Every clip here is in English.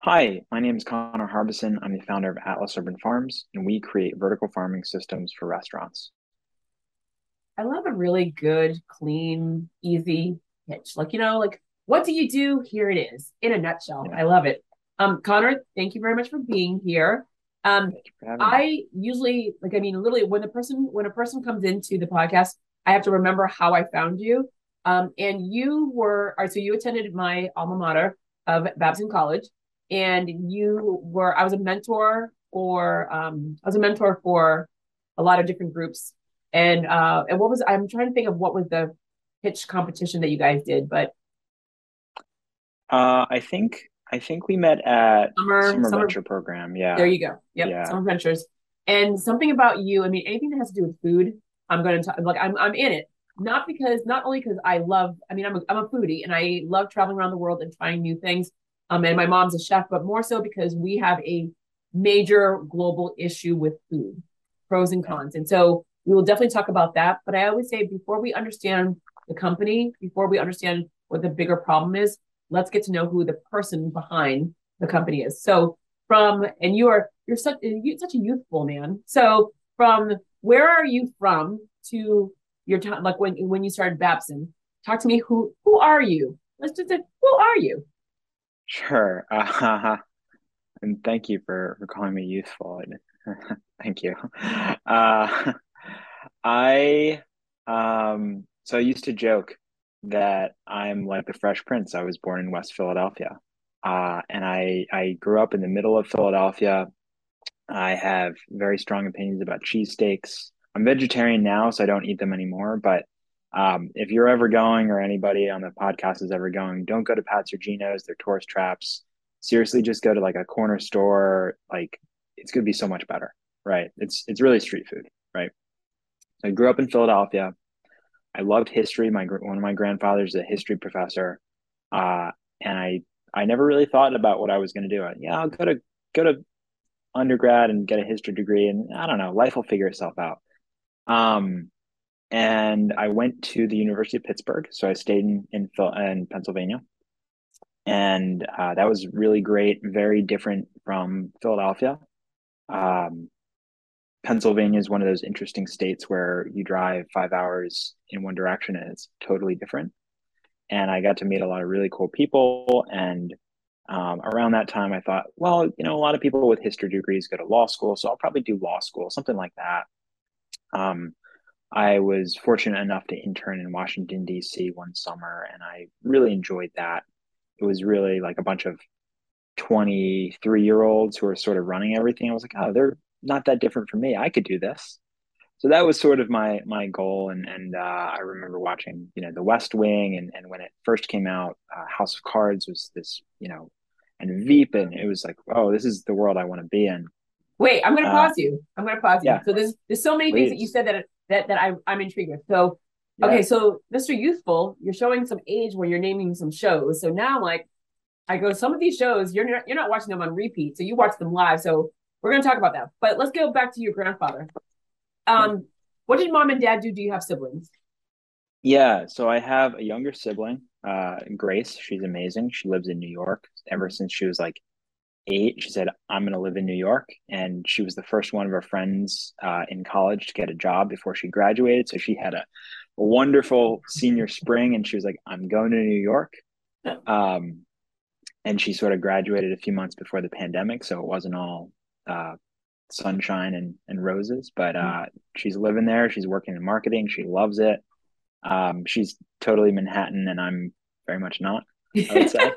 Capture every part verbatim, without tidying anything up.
Hi, my name is Connor Harbison. I'm the founder of Atlas Urban Farms, and we create vertical farming systems for restaurants. I love a really good, clean, easy pitch. Like, you know, like what do you do? Here it is in a nutshell. Yeah, I love it. Um, Connor, thank you very much for being here. Um, thank you for having me. I usually like, I mean, literally when the person when a person comes into the podcast, I have to remember how I found you. Um, and you were, or so you attended my alma mater of Babson College, and you were, I was a mentor for, um, I was a mentor for a lot of different groups and uh, and what was I'm trying to think of what was the pitch competition that you guys did, but Uh, I think I think we met at summer Summer summer. Venture Program. There Yeah, you go. Yep, yeah, summer ventures, and something about you. I mean, anything that has to do with food, I'm going to talk. Like I'm I'm in it. Not because not only because I love. I mean, I'm a, I'm a foodie and I love traveling around the world and trying new things. Um, and my mom's a chef, but more so because we have a major global issue with food, pros and yeah, cons. And so we will definitely talk about that. But I always say before we understand the company, before we understand what the bigger problem is, let's get to know who the person behind the company is. So from and you are you're such you're such a youthful man. So from where are you from to your time like when when you started Babson? Talk to me. Who who are you? Let's just say, who are you? sure. Uh, and thank you for for calling me youthful. Thank you. Uh, I um, so I used to joke that I'm like the Fresh Prince. I was born in West Philadelphia, uh, and I I grew up in the middle of Philadelphia. I have very strong opinions about cheesesteaks. I'm vegetarian now, so I don't eat them anymore. But um, if you're ever going, or anybody on the podcast is ever going, don't go to Pat's or Geno's. They're tourist traps. Seriously, just go to like a corner store. Like it's gonna be so much better, right? It's it's really street food, right? So I grew up in Philadelphia. I loved history. My one of my grandfathers is a history professor, uh, and I I never really thought about what I was going to do. Yeah, I'll go to go to undergrad and get a history degree, and I don't know, life will figure itself out. Um, and I went to the University of Pittsburgh, so I stayed in in, in Pennsylvania, and uh, that was really great. Very different from Philadelphia. Um, Pennsylvania is one of those interesting states where you drive five hours in one direction and it's totally different. And I got to meet a lot of really cool people. And um, around that time, I thought, well, you know, a lot of people with history degrees go to law school, so I'll probably do law school, something like that. Um, I was fortunate enough to intern in Washington, D C one summer, and I really enjoyed that. It was really like a bunch of twenty-three year olds who were sort of running everything. I was like, oh, they're not that different from me. I could do this. So that was sort of my my goal, and and uh, I remember watching, you know, The West Wing, and and when it first came out, uh, House of Cards was this, you know, and Veep, and it was like, oh, this is the world I want to be in. Wait, I'm going to Uh, pause you. I'm going to pause you. yeah, So there's there's so many things that you please, said that that that I I'm intrigued with. So okay, yeah, so mister Youthful, you're showing some age when you're naming some shows. So now I'm like, I go, some of these shows you're not you're not watching them on repeat, so you watch them live. So we're going to talk about that. But let's go back to your grandfather. yeah. Um, what did mom and dad do? Do you have siblings? Yeah, so I have a younger sibling, uh, Grace. She's amazing. She lives in New York ever since she was like eight. She said, I'm going to live in New York. And she was the first one of her friends uh, in college to get a job before she graduated. So she had a, a wonderful senior spring, and she was like, I'm going to New York. Um, and she sort of graduated a few months before the pandemic. So it wasn't all uh, sunshine and, and roses, but uh, she's living there. She's working in marketing. She loves it. Um, she's totally Manhattan, and I'm very much not, I would say.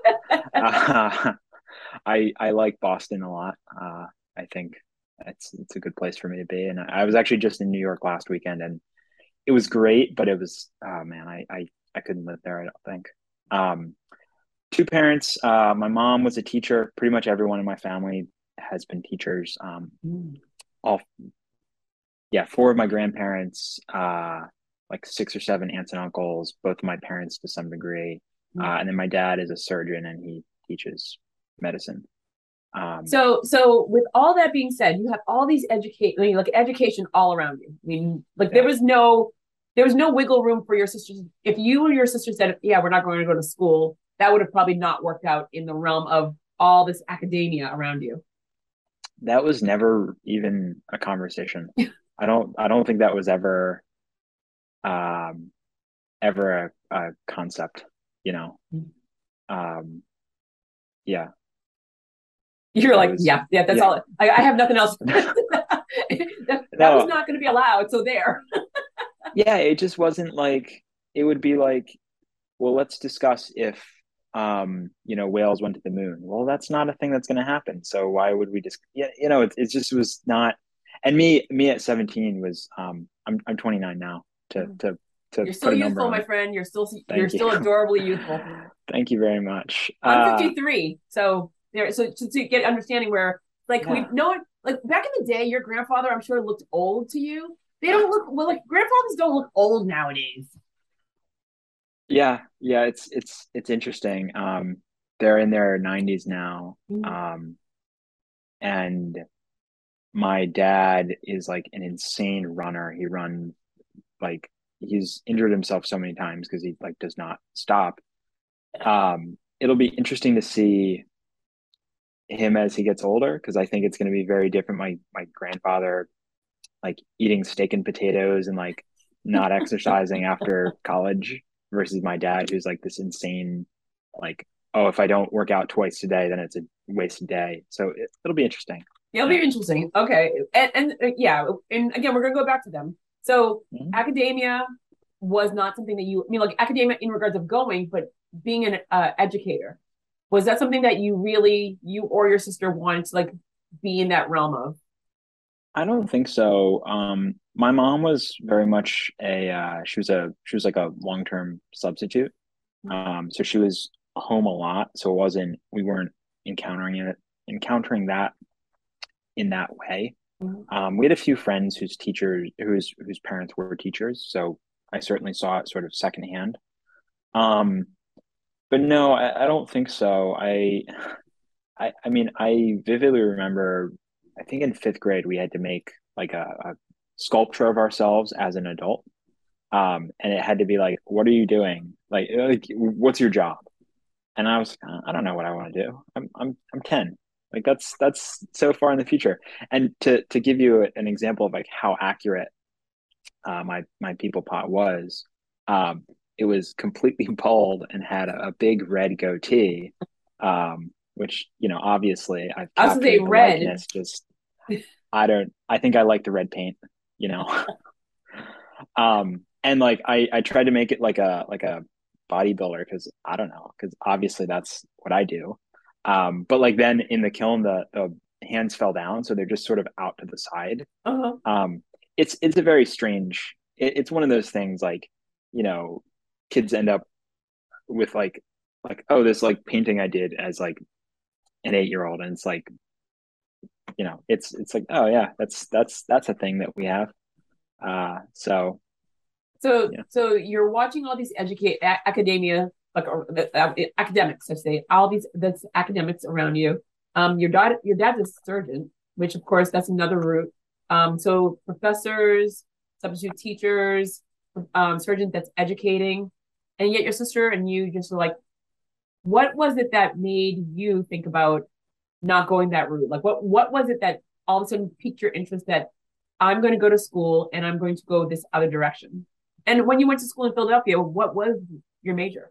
Uh, I I like Boston a lot. Uh, I think it's it's a good place for me to be. And I, I was actually just in New York last weekend, and it was great, but it was, oh man, I I, I couldn't live there, I don't think. Um, Two parents. Uh, my mom was a teacher. Pretty much everyone in my family has been teachers. Um, all Yeah, four of my grandparents, uh, like six or seven aunts and uncles, both of my parents to some degree. Uh, and then my dad is a surgeon and he teaches medicine. Um, So, so with all that being said, you have all these educate, I mean, like education all around you. I mean, like there yeah, was no, there was no wiggle room for your sisters. If you or your sister said, "Yeah, we're not going to go to school," that would have probably not worked out in the realm of all this academia around you? That was never even a conversation. I don't I don't think that was ever um ever a, a concept, you know. Um yeah, You're that like, was yeah, yeah, that's yeah. all. I, I have nothing else. that, that was No, not going to be allowed. So there. yeah, it just wasn't like it would be like, well, let's discuss if um, you know, whales went to the moon. Well, that's not a thing that's going to happen. So why would we just, yeah, you know, it, it just was not. And me, me at seventeen was, um, I'm I'm twenty-nine now to to to You're still put a number youthful, on my it. friend. You're still you're Thank you, still adorably youthful. thank you very much. I'm Uh, fifty-three, so there. So to, to get understanding where, like, we yeah, know, like back in the day, your grandfather, I'm sure, looked old to you. They don't look well. Like grandfathers don't look old nowadays. yeah, yeah. It's it's it's interesting. Um, they're in their nineties now. Mm-hmm. Um, and my dad is like an insane runner. He runs like he's injured himself so many times because he like does not stop. Um, it'll be interesting to see him as he gets older because I think it's going to be very different. My my grandfather like eating steak and potatoes and like not exercising after college versus my dad who's like this insane like oh if I don't work out twice a day then it's a wasted day. So it, it'll be interesting. It'll Yeah. be interesting. Okay, and and uh, yeah, and again, we're gonna go back to them. So Mhm. academia was not something that you. I mean, like academia in regards of going, but being an uh, educator, was that something that you really, you or your sister wanted to like be in that realm of? I don't think so. Um, my mom was very much a uh, she was a she was like a long-term substitute. Um, so she was home a lot, so it wasn't we weren't encountering it encountering that in that way. Mhm. Um, we had a few friends whose teachers whose whose parents were teachers, so I certainly saw it sort of secondhand. Um, but no, I, I don't think so. I, I I mean I vividly remember I think in fifth grade we had to make like a, a sculpture of ourselves as an adult. Um, and it had to be like, what are you doing? Like, like what's your job? And I was, I don't know what I want to do. I'm, I'm, I'm ten. Like that's, that's so far in the future. And to, to give you an example of like how accurate, uh, my, my people pot was, um, it was completely bald and had a, a big red goatee, um, which, you know, obviously I've I was gonna say captured the red. likeness. Just, I don't, I think I like the red paint, you know? Um, and like I, I tried to make it like a like a bodybuilder because I don't know because obviously that's what I do. Um, but like then in the kiln the the hands fell down, so they're just sort of out to the side. Uh-huh. Um, it's it's a very strange. It, it's one of those things like you know kids end up with like like oh this like painting I did as like an eight year old and it's like you know it's it's like oh yeah that's that's that's a thing that we have. Uh, so So yeah. so you're watching all these educate a- academia like or, uh, academics, I say all these that's academics around you. Um, your dad your dad's a surgeon, which of course that's another route. Um, so professors, substitute teachers, um, surgeons that's educating, and yet your sister and you just were like, what was it that made you think about not going that route? Like what what was it that all of a sudden piqued your interest that I'm going to go to school and I'm going to go this other direction? And when you went to school in Philadelphia, what was your major?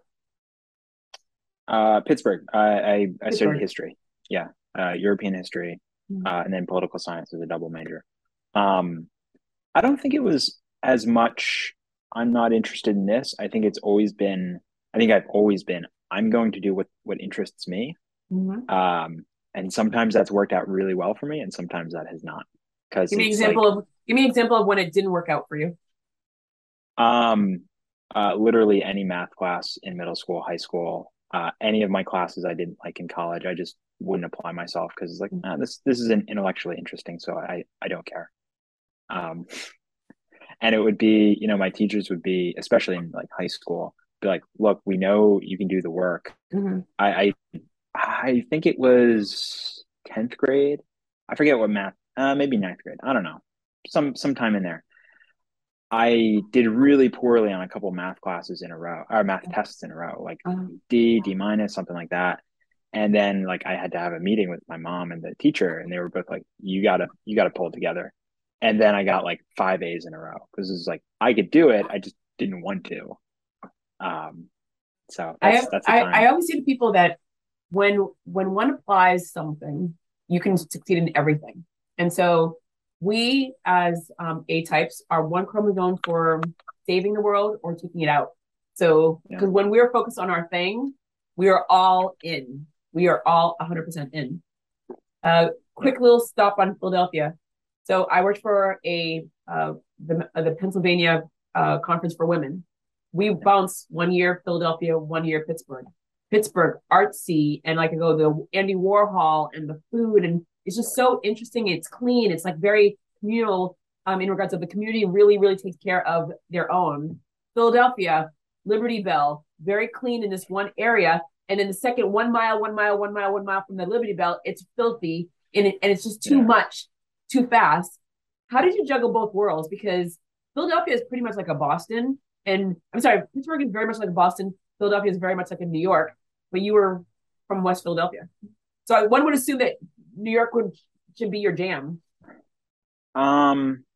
Uh, Pittsburgh. I, I I studied Pittsburgh. history. Yeah, uh, European history, Mm-hmm. uh, and then political science as a double major. Um, I don't think it was as much. I'm not interested in this. I think it's always been. I think I've always been. I'm going to do what what interests me. Mm-hmm. Um, and sometimes that's worked out really well for me, and sometimes that has not. Because Give me an it's example like, of give me an example of when it didn't work out for you. um, uh, literally any math class in middle school, high school, uh, any of my classes I didn't like in college, I just wouldn't apply myself because it's like, ah, this this isn't intellectually interesting, so I I don't care. Um, and it would be, you know, my teachers would be, especially in like high school, be like, look, we know you can do the work. Mm-hmm. I I, I think it was tenth grade. I forget what math, uh, maybe ninth grade. I don't know, some sometime in there. I did really poorly on a couple math classes in a row, or math tests in a row, like Um, D, D minus, something like that. And then like I had to have a meeting with my mom and the teacher, and they were both like, "You gotta, you gotta pull it together." And then I got like five A's in a row because it's like I could do it, I just didn't want to. Um, so I that's have, that's the I, I time. always say to people that when when one applies something, you can succeed in everything. And so we as um, A types are one chromosome for saving the world or taking it out. So Yeah, because when we're focused on our thing, we are all in. We are all one hundred percent in. Uh, yeah, quick little stop on Philadelphia. So I worked for a uh, the uh, the Pennsylvania uh, Conference for Women. We yeah, bounced one year Philadelphia, one year Pittsburgh. Pittsburgh artsy, and like I go the Andy Warhol and the food, and it's just so interesting. It's clean. It's like very communal um, in regards of the community really really takes care of their own. Philadelphia, Liberty Bell, very clean in this one area, and in the second one mile, one mile, one mile, one mile from the Liberty Bell, it's filthy and, it, and it's just too yeah. much, too fast. How did you juggle both worlds? Because Philadelphia is pretty much like a Boston, and I'm sorry, Pittsburgh is very much like a Boston. Philadelphia is very much like a New York, but you were from West Philadelphia, so one would assume that New York would should be your jam. Um,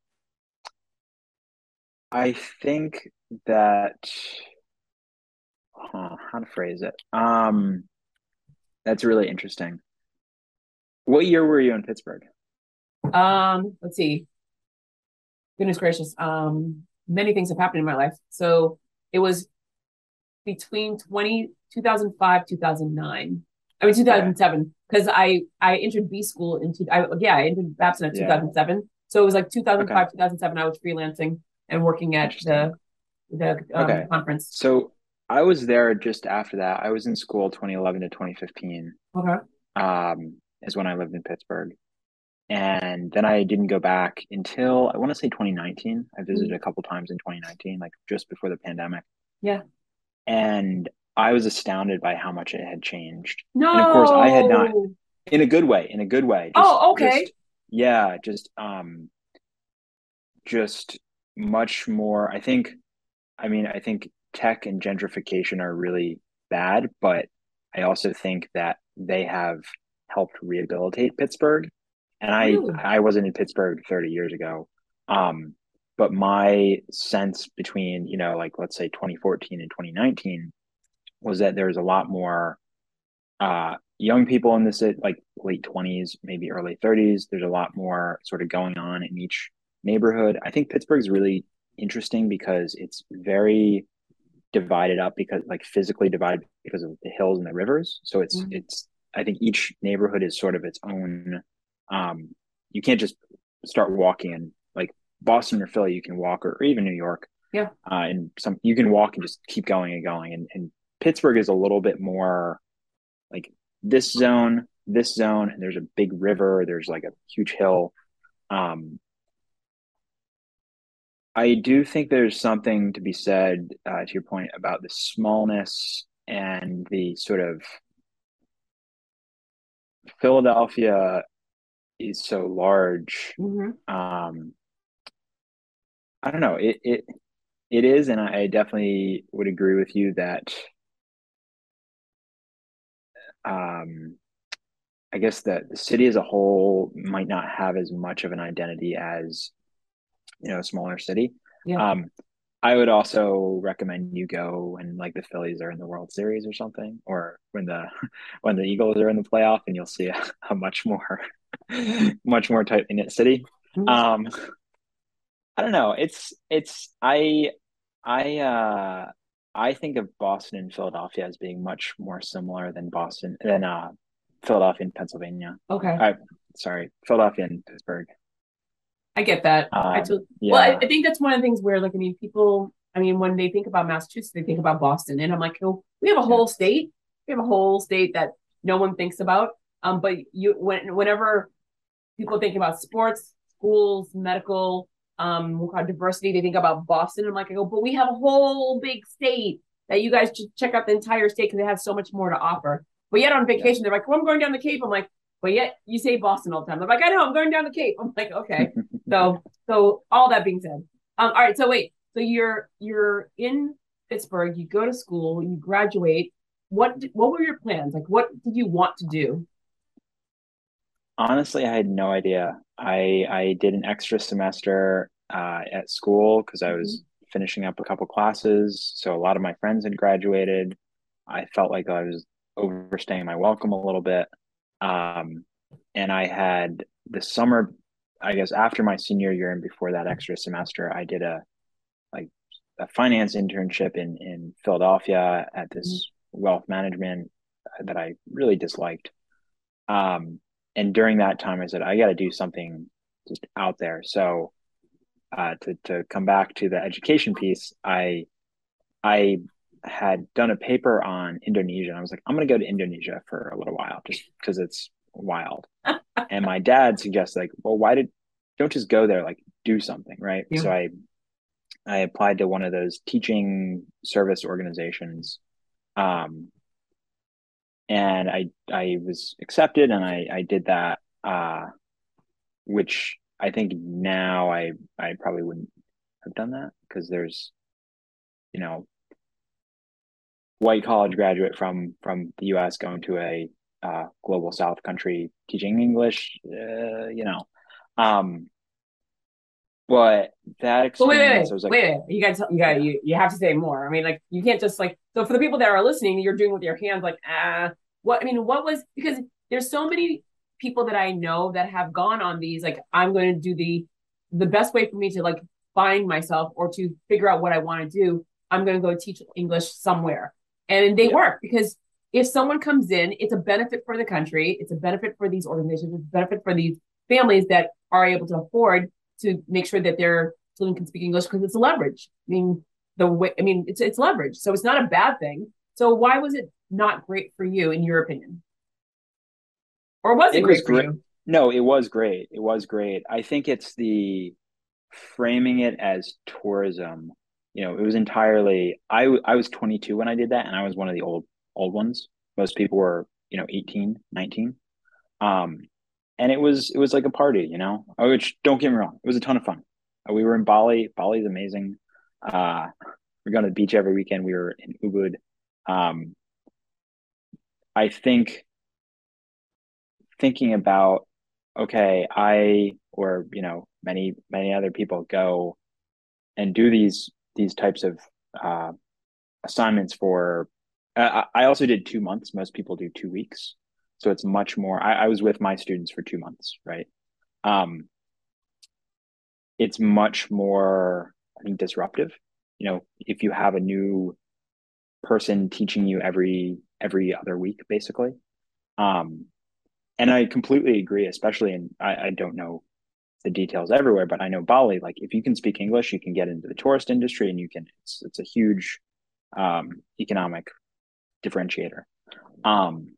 I think that huh, how to phrase it. Um, that's really interesting. What year were you in Pittsburgh? Um, let's see. Goodness gracious. Um, many things have happened in my life. So it was between twenty two thousand five two thousand nine. I mean Okay. two thousand seven because I I entered B school into I yeah I entered Babson at Yeah. two thousand seven. So it was like Okay. two thousand five two thousand seven I was freelancing and working at Interesting. the the um, Okay. conference. So I was there just after that. I was in school twenty eleven to twenty fifteen. Okay. Um, is when I lived in Pittsburgh. And then I didn't go back until I want to say twenty nineteen. I visited a couple times in twenty nineteen, like just before the pandemic. Yeah. And I was astounded by how much it had changed. And of course, I had not No. in a good way, in a good way. Just Oh, okay. just yeah, just um just much more. I think I mean, I think tech and gentrification are really bad, but I also think that they have helped rehabilitate Pittsburgh. And I Really? I wasn't in Pittsburgh thirty years ago. Um, but my sense between, you know, like let's say twenty fourteen and twenty nineteen was that there's a lot more uh young people in this like late twenties, maybe early thirties. There's a lot more sort of going on in each neighborhood. I think Pittsburgh's really interesting because it's very divided up because like physically divided because of the hills and the rivers. So it's Mhm. it's I think each neighborhood is sort of its own. Um, you can't just start walking in like Boston or Philly. You can walk or, or even New York, Yeah. uh, and some you can walk and just keep going and going. And, and Pittsburgh is a little bit more like this zone, this zone, and there's a big river. There's like a huge hill. Um, I do think there's something to be said uh, to your point about the smallness and the sort of Philadelphia is so large. Hmm. Um, I don't know. It it it is, and I definitely would agree with you that um, I guess that the city as a whole might not have as much of an identity as you know a smaller city. Yeah. Um, I would also recommend you go when like the Phillies are in the World Series or something, or when the when the Eagles are in the playoff, and you'll see a, a much more much more tightly knit city. Mhm. Um, I don't know. It's it's I I uh I think of Boston and Philadelphia as being much more similar than Boston than uh Philadelphia and Pennsylvania. Okay. I sorry, Philadelphia and Pittsburgh. I get that. I Um, took well, I, yeah, I think that's one of the things where, like, I mean, people, I mean, when they think about Massachusetts, they think about Boston, and I'm like, oh, we have a yeah, whole state. We have a whole state that no one thinks about. Um, but you, when whenever people think about sports, schools, medical, um, diversity, they think about Boston. I'm like, I go, but we have a whole big state that you guys should check out the entire state because it has so much more to offer. But yet on yeah. vacation, they're like, well, I'm going down the Cape. I'm like, but yet you say Boston all the time. I'm like, I know, I'm going down the Cape. I'm like, okay. So, so all that being said, um, all right. So wait, so you're you're in Pittsburgh. You go to school. You graduate. what did- what were your plans? Like, what did you want to do? Honestly, I had no idea. I I did an extra semester uh, at school because I Mhm. was finishing up a couple classes. So a lot of my friends had graduated. I felt like I was overstaying my welcome a little bit. Um, and I had the summer, I guess after my senior year and before that extra semester, I did a like a finance internship in in Philadelphia at Mhm. this wealth management that I really disliked. Um, and during that time, I said, I got to do something just out there. So uh, to to come back to the education piece, I I had done a paper on Indonesia. And I was like, I'm going to go to Indonesia for a little while just because it's wild. And my dad suggested, like, well, why did don't just go there, like do something, right? Yeah. So I I applied to one of those teaching service organizations. Um, and I I was accepted and I I did that. Uh, which I think now I I probably wouldn't have done that because there's you know white college graduate from from the U S going to a uh, global South country teaching English, uh, you know. Um, but that But wait, wait, experience, wait, I was like, wait, wait. You got to, you got yeah, you, you have to say more. I mean, like, you can't just like, so for the people that are listening, you're doing with your hands, like, ah, what, I mean, what was, because there's so many people that I know that have gone on these, like, I'm going to do the, the best way for me to like find myself or to figure out what I want to do. I'm going to go teach English somewhere. And they yeah, work because if someone comes in, it's a benefit for the country. It's a benefit for these organizations. It's a benefit for these families that are able to afford to make sure that their children can speak English because it's leverage. I mean, the way I mean, it's it's leverage, so it's not a bad thing. So why was it not great for you, in your opinion, or was it it was great for great. you? No, it was great. It was great. I think it's the framing it as tourism. You know, it was entirely. I I was twenty-two when I did that, and I was one of the old old ones. Most people were, you know, eighteen, nineteen. Um, and it was it was like a party, you know. Oh, which don't get me wrong, it was a ton of fun. Uh, we were in Bali. Bali's amazing. Uh, we're going to the beach every weekend. We were in Ubud. Um, I think thinking about okay, I or you know many many other people go and do these these types of uh, assignments for. Uh, I also did two months. Most people do two weeks, so it's much more. I, I was with my students for two months, right? Um, it's much more, I think, disruptive. You know, if you have a new person teaching you every every other week, basically. Um, and I completely agree, especially in I, I don't know the details everywhere, but I know Bali, like if you can speak English, you can get into the tourist industry and you can it's it's a huge um economic differentiator. Um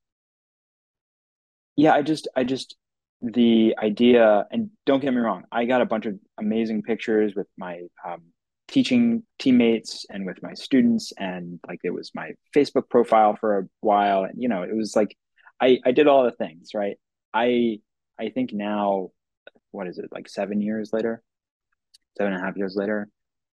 yeah, I just I just the idea, and don't get me wrong, I got a bunch of amazing pictures with my um, teaching teammates and with my students, and like it was my Facebook profile for a while, and you know, it was like I I did all the things, right? I I think now, what is it, like seven years later, seven and a half years later,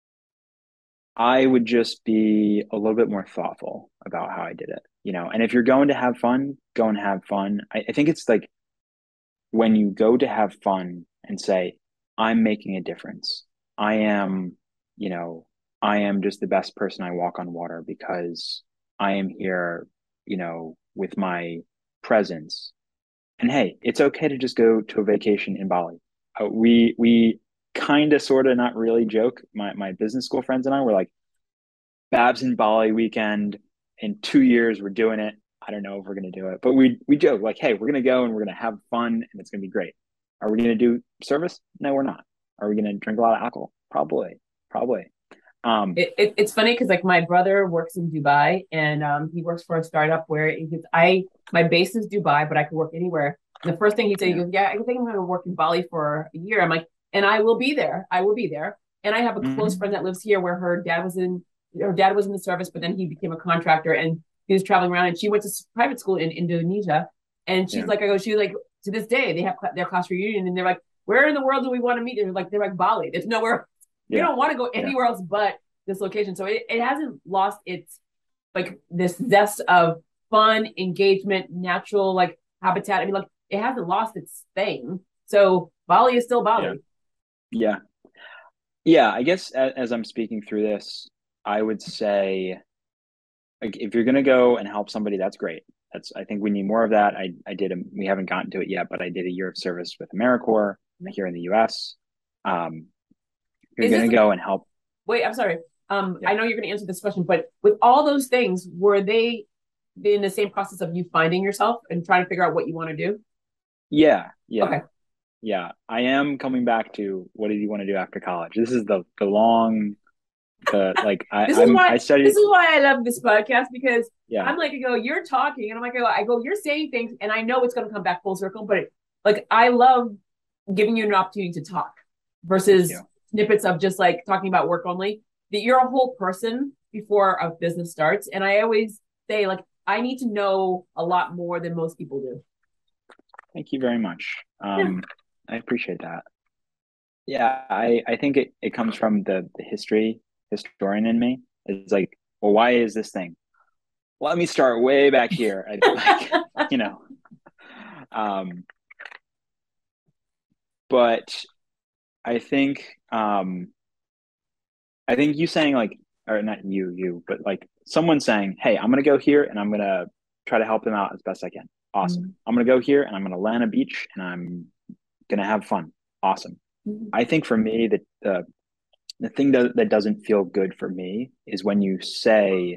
I would just be a little bit more thoughtful about how I did it, you know. And if you're going to have fun, go and have fun. I, I think it's like when you go to have fun and say, I'm making a difference. I am, you know, I am just the best person I walk on water because I am here, you know, with my presence. And hey, it's okay to just go to a vacation in Bali. Uh, we we kind of sort of not really joke. My my business school friends and I were like, Babs in Bali weekend in two years. We're doing it. I don't know if we're gonna do it, but we we joke like, hey, we're gonna go and we're gonna have fun and it's gonna be great. Are we gonna do service? No, we're not. Are we gonna drink a lot of alcohol? Probably, probably. Um, It, it, it's funny because like my brother works in Dubai and um, he works for a startup where he gets, I my base is Dubai, but I can work anywhere. And the first thing he said, he yeah. goes, "Yeah, I think I'm going to work in Bali for a year." I'm like, "And I will be there. I will be there." And I have a close Mm-hmm. friend that lives here where her dad was in her dad was in the service, but then he became a contractor and he was traveling around. And she went to private school in Indonesia, and she's Yeah, like, "I go, she's like, to this day they have their class reunion, and they're like, where in the world do we want to meet?" They're like, they're like Bali. There's nowhere. We yeah, don't want to go yeah, anywhere else but this location. So it, it hasn't lost its like this zest of fun, engagement, natural like habitat. I mean, like it hasn't lost its thing. So Bali is still Yeah. Bali. Yeah. Yeah. I guess as, as I'm speaking through this, I would say, like, if you're going to go and help somebody, that's great. That's, I think we need more of that. I, I did, a, we haven't gotten to it yet, but I did a year of service with AmeriCorps here in the U S. Um, if you're Is going this to go and help, wait, I'm sorry. Um, yeah. I know you're going to answer this question, but with all those things, were they in the same process of you finding yourself and trying to figure out what you want to do? Yeah. Yeah. Okay. Yeah. I am coming back to what did you want to do after college? This is the, the long, the, like, I, This is I'm, why I this studied, is why I love this podcast because yeah. I'm like, I go, you're talking, and I'm like, I go, you're saying things, and I know it's going to come back full circle, but it, like, I love giving you an opportunity to talk Thank versus you. snippets of just like talking about work only. That you're a whole person before a business starts, and I always say like, I need to know a lot more than most people do. Thank you very much. Yeah. Um, I appreciate that. Yeah, I, I think it, it comes from the, the history historian in me. It's like, well, why is this thing? Let me start way back here. I like, you know, um, but I think, um, I think you saying like, or not you, you, but like someone saying, hey, I'm gonna go here and I'm gonna try to help them out as best I can. Awesome. Mm-hmm. I'm gonna go here and I'm gonna land a beach and I'm gonna have fun. Awesome. I think for me that the the thing that, that doesn't feel good for me is when you say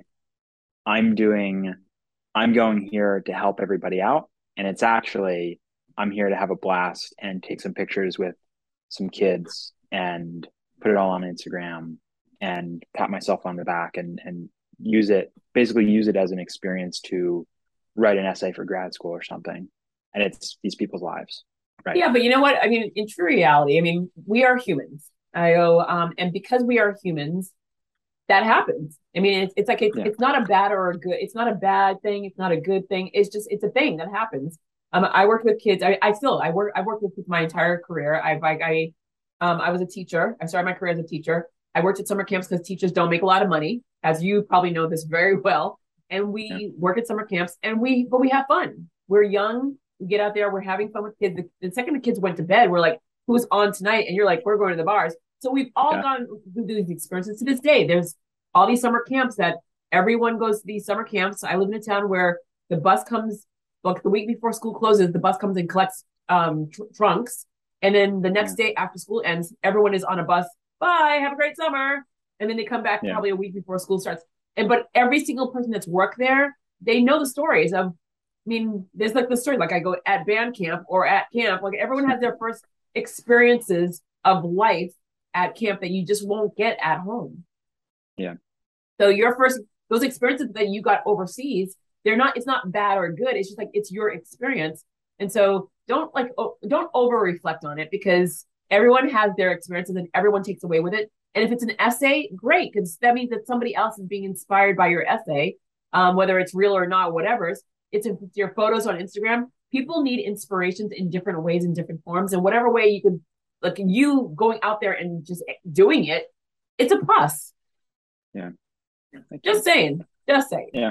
I'm doing I'm going here to help everybody out and it's actually I'm here to have a blast and take some pictures with some kids and put it all on Instagram and pat myself on the back and and use it basically use it as an experience to write an essay for grad school or something and it's these people's lives, right? Yeah, but you know what? I mean, in true reality, I mean, we are humans. I go, um, and because we are humans, that happens. I mean, it's it's like it's Yeah. it's not a bad or a good. It's not a bad thing. It's not a good thing. It's just it's a thing that happens. Um, I worked with kids. I, I still I work I worked with kids my entire career. I've like I, um, I was a teacher. I started my career as a teacher. I worked at summer camps because teachers don't make a lot of money, as you probably know this very well. And Yeah. we work at summer camps, and we but we have fun. We're young. We get out there. We're having fun with kids. The, the second the kids went to bed, we're like, "Who's on tonight?" And you're like, "We're going to the bars." So we've all Yeah. gone through these experiences to this day. There's all these summer camps that everyone goes to these summer camps. I live in a town where the bus comes like the week before school closes, the bus comes and collects um, tr- trunks. And then the Yeah. next day after school ends, everyone is on a bus. Bye, have a great summer. And then they come back Yeah. probably a week before school starts. And but every single person that's worked there, they know the stories of. I mean, there's like the story, like I go at band camp or at camp. Like everyone has their first experiences of life at camp that you just won't get at home. Yeah. So your first those experiences that you got overseas, they're not it's not bad or good. It's just like it's your experience. And so don't like oh, don't over reflect on it because everyone has their experiences and everyone takes away with it. And if it's an essay, great, because that means that somebody else is being inspired by your essay, um, whether it's real or not, whatever. It's, it's your photos on Instagram. People need inspirations in different ways, in different forms, and whatever way you can, like you going out there and just doing it, it's a plus. Yeah. Thank Just you. saying. Just saying. Yeah.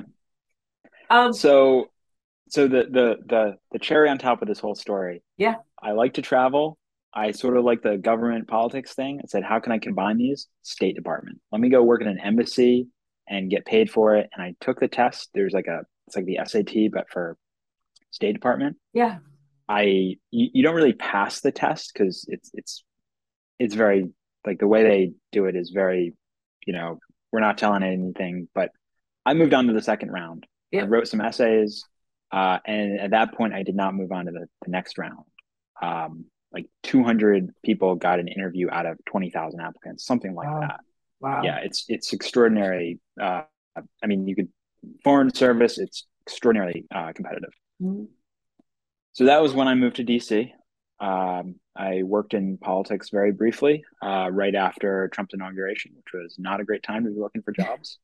Um, So, so the the the the cherry on top of this whole story, yeah. I like to travel. I sort of like the government politics thing. I said, how can I combine these? State Department. Let me go work in an embassy and get paid for it. And I took the test. There's like a it's like the S A T, but for State Department. Yeah. I you, you don't really pass the test because it's it's it's very like the way they do it is very, you know, we're not telling anything, but I moved on to the second round. I Yeah. wrote some essays, uh, and at that point, I did not move on to the, the next round. Um, like two hundred people got an interview out of twenty thousand applicants, something like Wow. that. Wow. Yeah, it's it's extraordinary. Uh, I mean, you could foreign service. It's extraordinarily uh, competitive. Mm-hmm. So that was when I moved to D C. Um, I worked in politics very briefly, uh, right after Trump's inauguration, which was not a great time to be looking for jobs.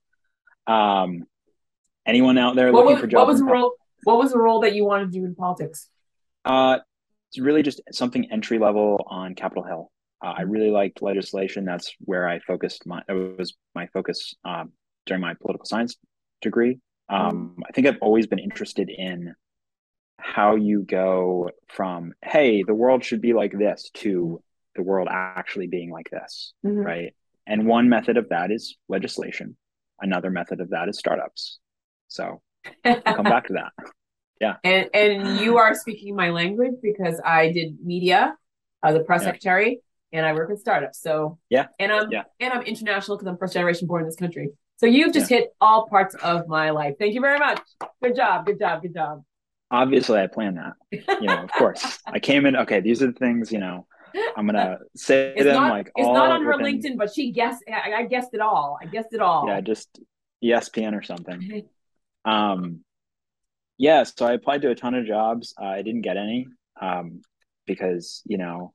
Um, anyone out there What looking was for what jobs was in the politics? role? What was the role that you wanted to do in politics? Uh, it's really just something entry level on Capitol Hill. Uh, I really liked legislation. That's where I focused my, that was my focus um, during my political science degree. Mm-hmm. Um, I think I've always been interested in how you go from, hey, the world should be like this to the world actually being like this, Mm-hmm. right? And one method of that is legislation. Another method of that is startups. So we'll come back to that. Yeah. And and you are speaking my language because I did media as a press Yeah. secretary and I work in startups. So Yeah. and I'm Yeah. and I'm international because I'm first generation born in this country. So you've just Yeah. hit all parts of my life. Thank you very much. Good job. Good job. Good job. Obviously, I planned that. You know, of course. I came in, okay, these are the things, you know, I'm gonna say It's them not like it's not all on her within, LinkedIn, but she guessed I, I guessed it all. I guessed it yeah, all. just E S P N or something. Um, yeah, so I applied to a ton of jobs. Uh, I didn't get any um, because, you know,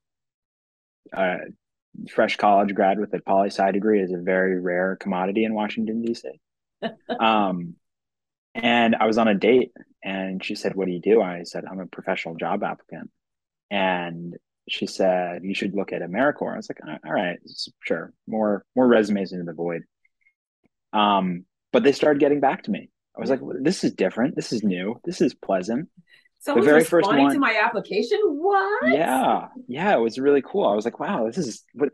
a fresh college grad with a poli sci degree is a very rare commodity in Washington, D C. Um, and I was on a date and she said, "What do you do?" I said, "I'm a professional job applicant." And she said, "You should look at AmeriCorps." I was like, "All right, sure. More more resumes into the void." Um, but they started getting back to me. I was like, "This is different. This is new. This is pleasant." The Someone's very first responding to one, my application? What? yeah, yeah, it was really cool. I was like, "Wow, this is what."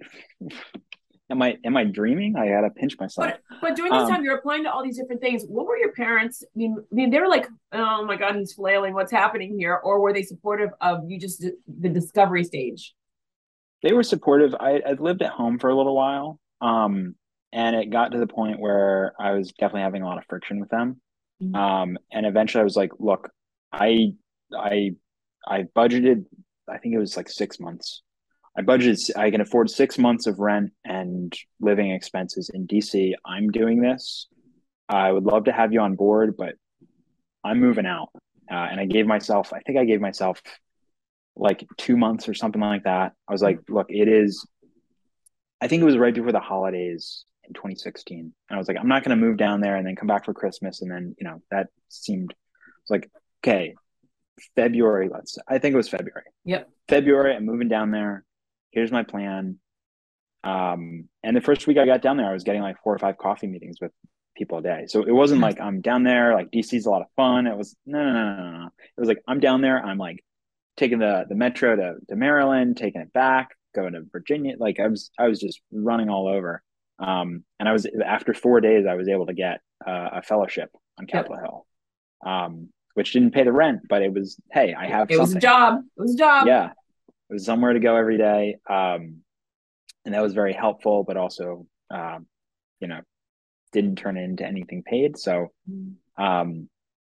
Am I am I dreaming? I gotta pinch myself. But but during this Um, time, you're applying to all these different things. What were your parents? I mean, I mean, they were like, "Oh my God, he's flailing. What's happening here?" Or were they supportive of you just the discovery stage? they were supportive. I I'd lived at home for a little while, um, and it got to the point where I was definitely having a lot of friction with them. Mm-hmm. Um, and eventually, I was like, "Look, I I I budgeted. I think it was like six months. I budgeted. I can afford six months of rent and living expenses in D C. I'm doing this. I would love to have you on board, but I'm moving out." Uh, and I gave myself. I think I gave myself like two months or something like that. I was like, "Look, it is." I think it was right before the holidays in twenty sixteen. And I was like, I'm not going to move down there and then come back for Christmas. And then, you know, that seemed like, okay, February, let's, I think it was February. Yep. February, I'm moving down there. Here's my plan. Um, and the first week I got down there, I was getting like four or five coffee meetings with people a day. So it wasn't like I'm down there, like D C's a lot of fun. It was, no, no, no, no, no. It was like, I'm down there. I'm like taking the, the metro to, to Maryland, taking it back, going to Virginia. Like I was, I was just running all over. Um, and I was, after four days, I was able to get uh, a fellowship on Yep. Capitol Hill, um, which didn't pay the rent, but it was, hey, I have It was a something. job. It was a job. Yeah. It was somewhere to go every day. Um, and that was very helpful, but also, um, you know, didn't turn into anything paid. So, um,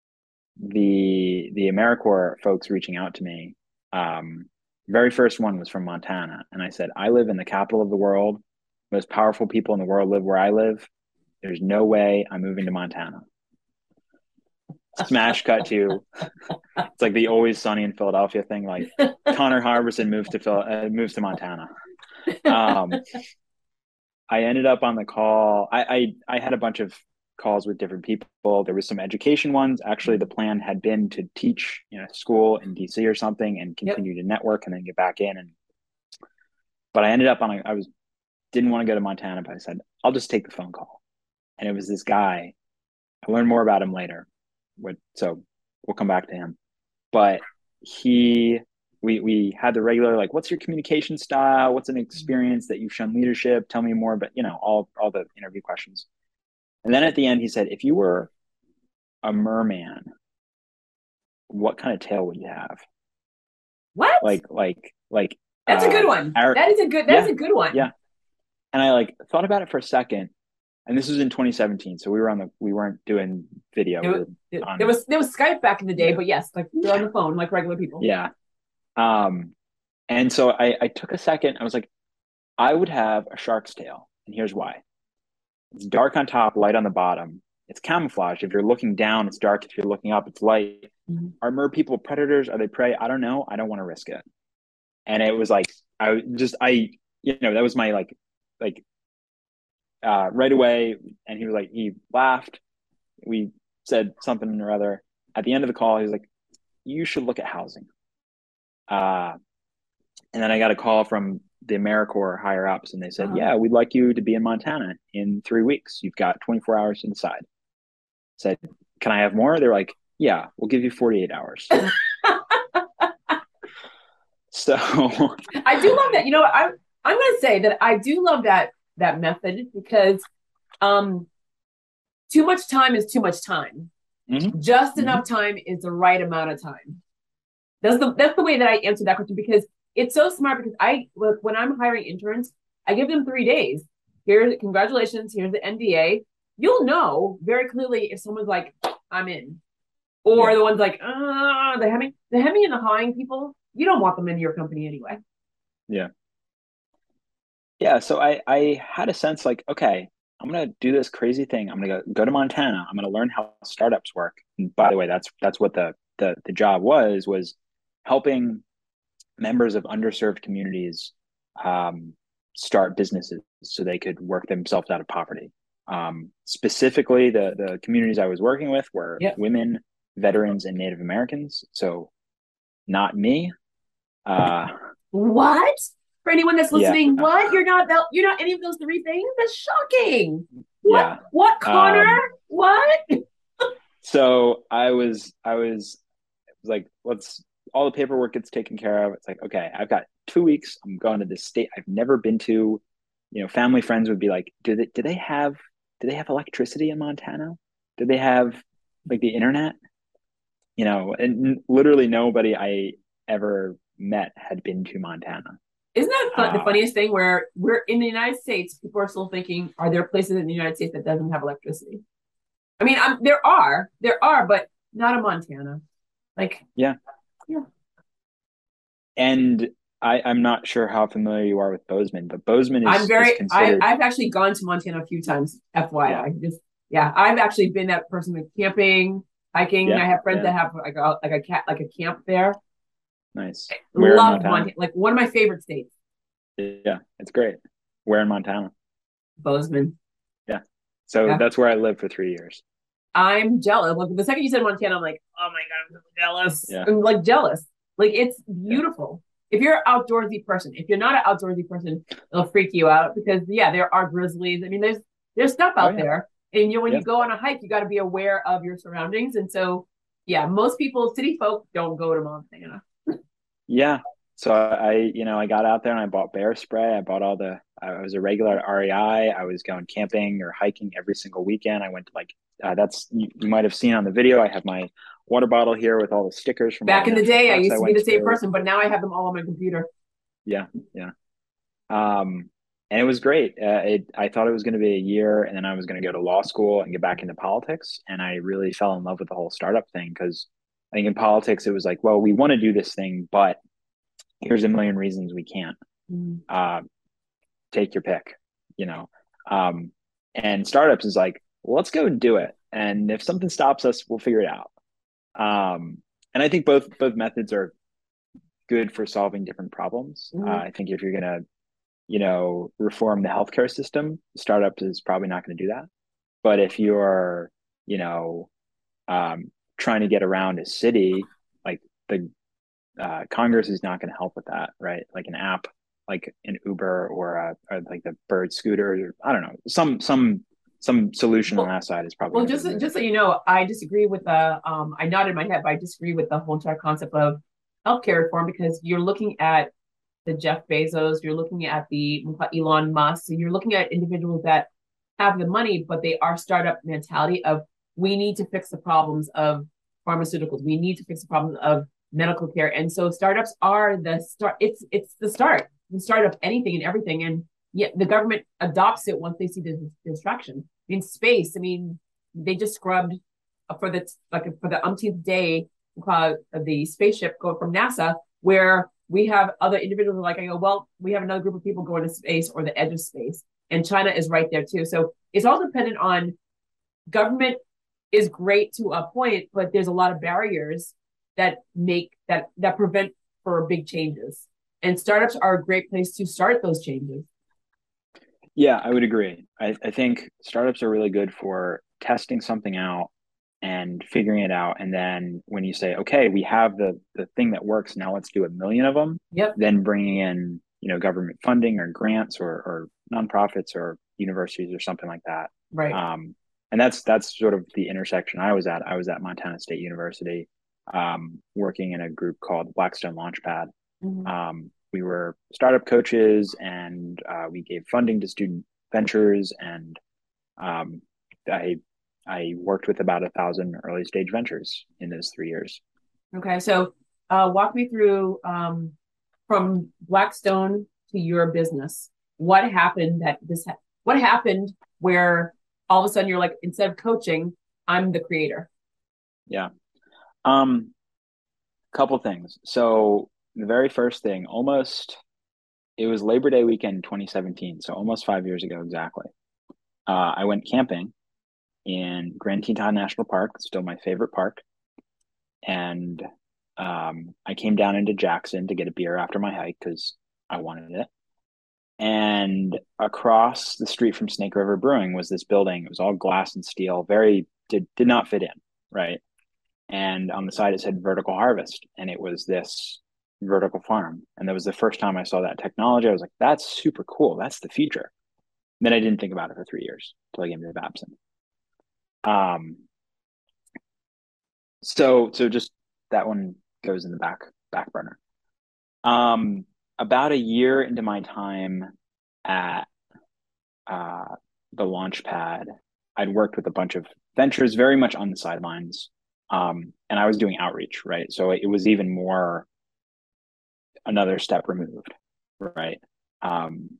the, the AmeriCorps folks reaching out to me, um, very first one was from Montana. And I said, I live in the capital of the world. Most powerful people in the world live where I live. There's no way I'm moving to Montana. Smash cut to, it's like the Always Sunny in Philadelphia thing. Like Connor Harbison moved to Phil, uh, moves to Montana. Um, I ended up on the call. I, I I had a bunch of calls with different people. There was some education ones. Actually, the plan had been to teach, you know, school in D C or something and Yep. continue to network and then get back in. And but I ended up on a, I was didn't want to go to Montana, but I said, I'll just take the phone call. And it was this guy. I learned more about him later. What so we'll come back to him. But he we we had the regular like, what's your communication style? What's an experience that you've shown leadership? Tell me more, but you know, all all the interview questions. And then at the end he said, if you were a merman, what kind of tail would you have? What? Like like like That's a uh good one. our, That is a good. That's yeah, a good one. yeah. And I like thought about it for a second. And this was in twenty seventeen. So we were on the we weren't doing video. We There, were there on was there was Skype back in the day, yeah. but yes, like we were on the phone like regular people. Yeah. Um and so I, I took a second. I was like, I would have a shark's tail. And here's why. It's dark on top, light on the bottom. It's camouflage. If you're looking down, it's dark. If you're looking up, it's light. Mm-hmm. Are mer people predators? Are they prey? I don't know. I don't want to risk it. And it was like, I just, I, you know, that was my like, like, uh, right away. And he was like, he laughed. We said something or other. At the end of the call, he was like, you should look at housing. Uh, and then I got a call from the AmeriCorps higher ups, and they said, Uh-huh. yeah, we'd like you to be in Montana in three weeks. You've got twenty-four hours to decide. said, can I have more? They're like, yeah, we'll give you forty-eight hours. So I do love that. You know, I'm I'm going to say that I do love that that method because um, too much time is too much time. mhm, Just enough mhm, time is the right amount of time. That's the that's the way that I answer that question because it's so smart. Because I look when I'm hiring interns, I give them three days. Here's congratulations. Here's the N D A. You'll know very clearly if someone's like, "I'm in," or yeah, the one's like, "Ah, the hemming, the hemming and the hawing people." You don't want them in your company anyway. yeah. Yeah, so I I had a sense like, okay, I'm gonna do this crazy thing. I'm gonna go, go to Montana. I'm gonna learn how startups work. And by the way, that's that's what the the the job was was helping members of underserved communities um, start businesses so they could work themselves out of poverty. Um, specifically, the the communities I was working with were Yep. women, veterans, and Native Americans. So not me. Uh, What? For anyone that's yeah, listening, what? You're not you're not any of those three things? That's shocking. What? yeah. What, Connor? Um, What? so I was I was like, let's all the paperwork gets taken care of. It's like, okay, I've got two weeks. I'm going to this state I've never been to. You know, family friends would be like, do they do they have do they have electricity in Montana? Do they have like the internet? You know, and literally nobody I ever met had been to Montana. Isn't that fun, the Uh, funniest thing where we're in the United States, people are still thinking, are there places in the United States that doesn't have electricity? I mean, I'm, there are, there are, but not in Montana. Like, yeah, yeah. and I, I'm not sure how familiar you are with Bozeman, but Bozeman I'm is is very, I, considered, I've actually gone to Montana a few times, yeah, F Y I. Just, yeah, I've actually been that person with camping, hiking. yeah, I have friends yeah, that have like a, like a cat, like a camp there. nice. Where in Love Montana? Montana, like one of my favorite states, Yeah, it's great. Where in Montana? Bozeman. Yeah. So Yeah. that's where I lived for three years. I'm jealous. Like the second you said Montana, I'm like, oh my God, I'm so jealous. Yeah. I'm like jealous. Like it's Yeah. beautiful. If you're an outdoorsy person, if you're not an outdoorsy person, it'll freak you out because yeah, there are grizzlies. I mean, there's there's stuff Oh out yeah. there. And you know, when Yeah. you go on a hike, you got to be aware of your surroundings. And so, yeah, most people, city folk, don't go to Montana. Yeah. So I, you know, I got out there and I bought bear spray. I bought all the, I was a regular at R E I. I I was going camping or hiking every single weekend. I went to like, uh, that's, you, you might have seen on the video. I have my water bottle here with all the stickers from all Back the in the national day, I parks used I to be went the same to. person, but now I have them all on my computer. Yeah. Yeah. Um, and it was great. Uh, it, I thought it was going to be a year and then I was going to go to law school and get back into politics. And I really fell in love with the whole startup thing because I think in politics, it was like, well, we want to do this thing, but here's a million reasons we can't. Mm. Uh, take your pick, you know. Um, and startups is like, well, let's go and do it. And if something stops us, we'll figure it out. Um, and I think both both methods are good for solving different problems. Uh, Mm. I think if you're gonna, you know, reform the healthcare system, startups is probably not going to do that. But if you're, you know, um, trying to get around a city, like the uh, Congress is not going to help with that, right? Like an app, like an Uber or, a, or like the Bird scooter, or, I don't know, some some some solution on Well, that side is probably Well, going to just be just removed. so you know, I disagree with the. Um, I nodded my head, but I disagree with the whole entire concept of healthcare reform because you're looking at the Jeff Bezos, you're looking at the Elon Musk, you're looking at individuals that have the money, but they are startup mentality of we need to fix the problems of pharmaceuticals, we need to fix the problems of medical care, and so startups are the start. It's it's the start, the start of anything and everything, and yet the government adopts it once they see the distraction. In space, I mean, they just scrubbed for the like for the umpteenth day uh, the spaceship going from NASA, where we have other individuals like I go, well, we have another group of people going to space or the edge of space, and China is right there too. So it's all dependent on government is great to a point, but there's a lot of barriers that make that that prevent for big changes. And startups are a great place to start those changes. Yeah, I would agree. I, I think startups are really good for testing something out and figuring it out. And then when you say, okay, we have the the thing that works, now let's do a million of them, Yep. then bringing in, you know, government funding or grants or, or nonprofits or universities or something like that. Right. Um, and that's that's sort of the intersection I was at. I was at Montana State University, um, working in a group called Blackstone Launchpad. Mhm. Um, we were startup coaches, and uh, we gave funding to student ventures, and um, I I worked with about a thousand early stage ventures in those three years. Okay, so uh, walk me through um, from Blackstone to your business. What happened that this? Ha- what happened where all of a sudden you're like, instead of coaching, I'm the creator. Yeah. Um, couple things. So the very first thing, almost it was Labor Day weekend twenty seventeen, so almost five years ago exactly. Uh, I went camping in Grand Teton National Park, still my favorite park, and um, I came down into Jackson to get a beer after my hike because I wanted it. And across the street from Snake River Brewing was this building. It was all glass and steel, very did did not fit in, right? And on the side it said Vertical Harvest, and it was this vertical farm. And that was the first time I saw that technology. I was like, that's super cool. That's the future. And then I didn't think about it for three years until I came to Babson. Um, so so just that one goes in the back back burner. Um, about a year into my time at uh, the Launchpad, I'd worked with a bunch of ventures very much on the sidelines. Um, and I was doing outreach, right? So it was even more another step removed, right? Um,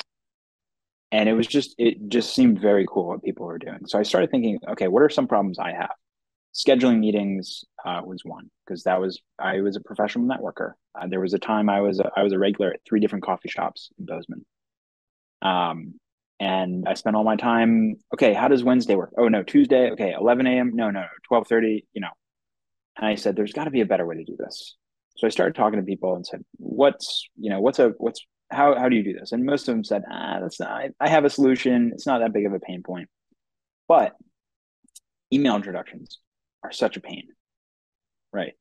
and it was just, it just seemed very cool what people were doing. So I started thinking, okay, what are some problems I have? Scheduling meetings uh, was one because that was I was a professional networker. Uh, there was a time I was a, I was a regular at three different coffee shops in Bozeman. Um, and I spent all my time. Okay, how does Wednesday work? Oh no, Tuesday. Okay, eleven a m. No, no, twelve thirty. You know, and I said, there's got to be a better way to do this. So I started talking to people and said, what's you know what's a what's how how do you do this? And most of them said, ah, that's not. I, I have a solution. It's not that big of a pain point, but email introductions are such a pain, right?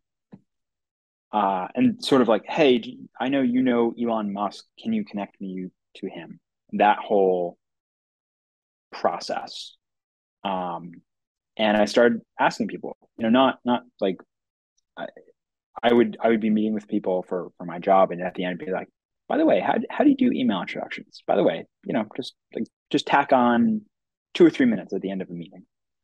Uh, and sort of like, hey, I know you know Elon Musk. Can you connect me to him? That whole process. Um, and I started asking people, you know, not not like I, I would I would be meeting with people for for my job, and at the end, I'd be like, by the way, how how do you do email introductions? By the way, you know, just like just tack on two or three minutes at the end of a meeting.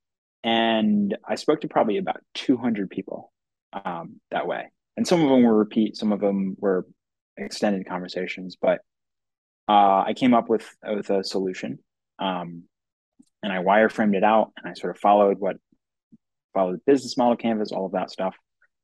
And I spoke to probably about two hundred people um, that way. And some of them were repeat, some of them were extended conversations, but uh, I came up with, with a solution, um, and I wireframed it out, and I sort of followed what followed the business model canvas, all of that stuff.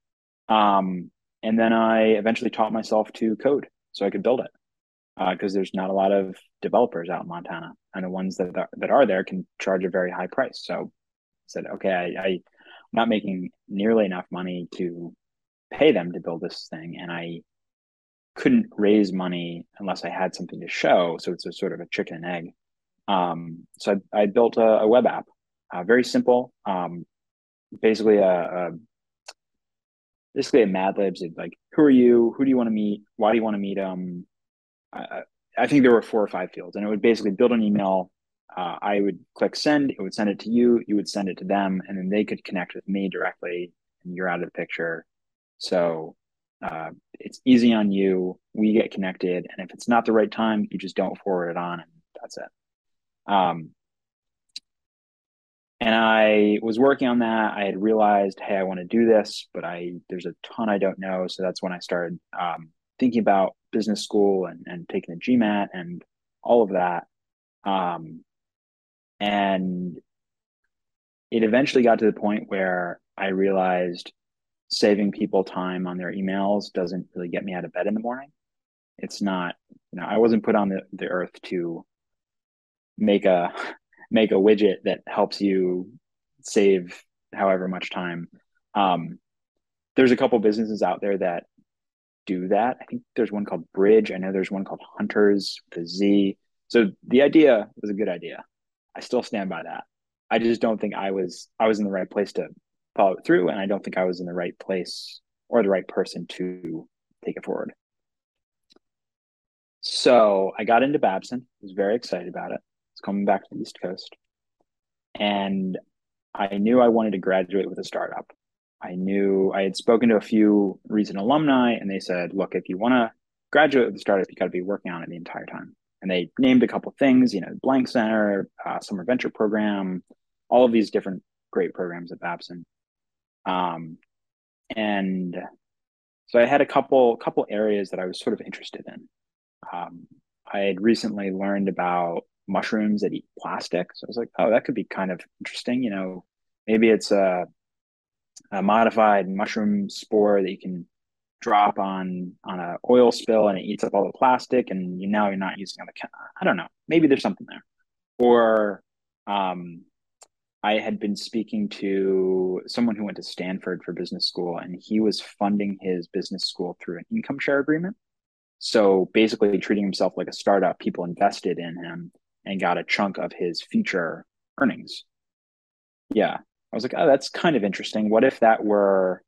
Um, and then I eventually taught myself to code so I could build it because uh, there's not a lot of developers out in Montana, and the ones that are, that are there can charge a very high price. So I said, okay, I, I not making nearly enough money to pay them to build this thing, and I couldn't raise money unless I had something to show. So it's a sort of a chicken and egg. Um, so I, I built a, a web app, uh, very simple, um, basically a, a basically a Mad Libs. Like, who are you? Who do you want to meet? Why do you want to meet them? I, I think there were four or five fields, and it would basically build an email. Uh, I would click send. It would send it to you. You would send it to them, and then they could connect with me directly. And you're out of the picture. So uh, it's easy on you. We get connected, and if it's not the right time, you just don't forward it on, and that's it. Um, and I was working on that. I had realized, hey, I want to do this, but I there's a ton I don't know. So that's when I started um, thinking about business school and, and taking the GMAT and all of that. Um, and it eventually got to the point where I realized saving people time on their emails doesn't really get me out of bed in the morning. It's not, you know, I wasn't put on the, the earth to make a make a widget that helps you save however much time. Um, there's a couple businesses out there that do that. I think there's one called Bridge. I know there's one called Hunters with a Z. So the idea was a good idea. I still stand by that. I just don't think I was I was in the right place to follow it through, and I don't think I was in the right place or the right person to take it forward. So I got into Babson. Was very excited about it. It's coming back to the East Coast. And I knew I wanted to graduate with a startup. I knew I had spoken to a few recent alumni, and they said, look, if you want to graduate with a startup, you got to be working on it the entire time. And they named a couple things, you know, Blank Center, uh, Summer Venture Program, all of these different great programs at Babson. Um, and so I had a couple couple areas that I was sort of interested in. Um, I had recently learned about mushrooms that eat plastic, so I was like, oh, that could be kind of interesting. You know, maybe it's a, a modified mushroom spore that you can drop on on a oil spill and it eats up all the plastic, and you now you're not using the. I don't know. Maybe there's something there. Or um, I had been speaking to someone who went to Stanford for business school, and he was funding his business school through an income share agreement. So basically, treating himself like a startup, people invested in him and got a chunk of his future earnings. Yeah. I was like, oh, that's kind of interesting. What if that were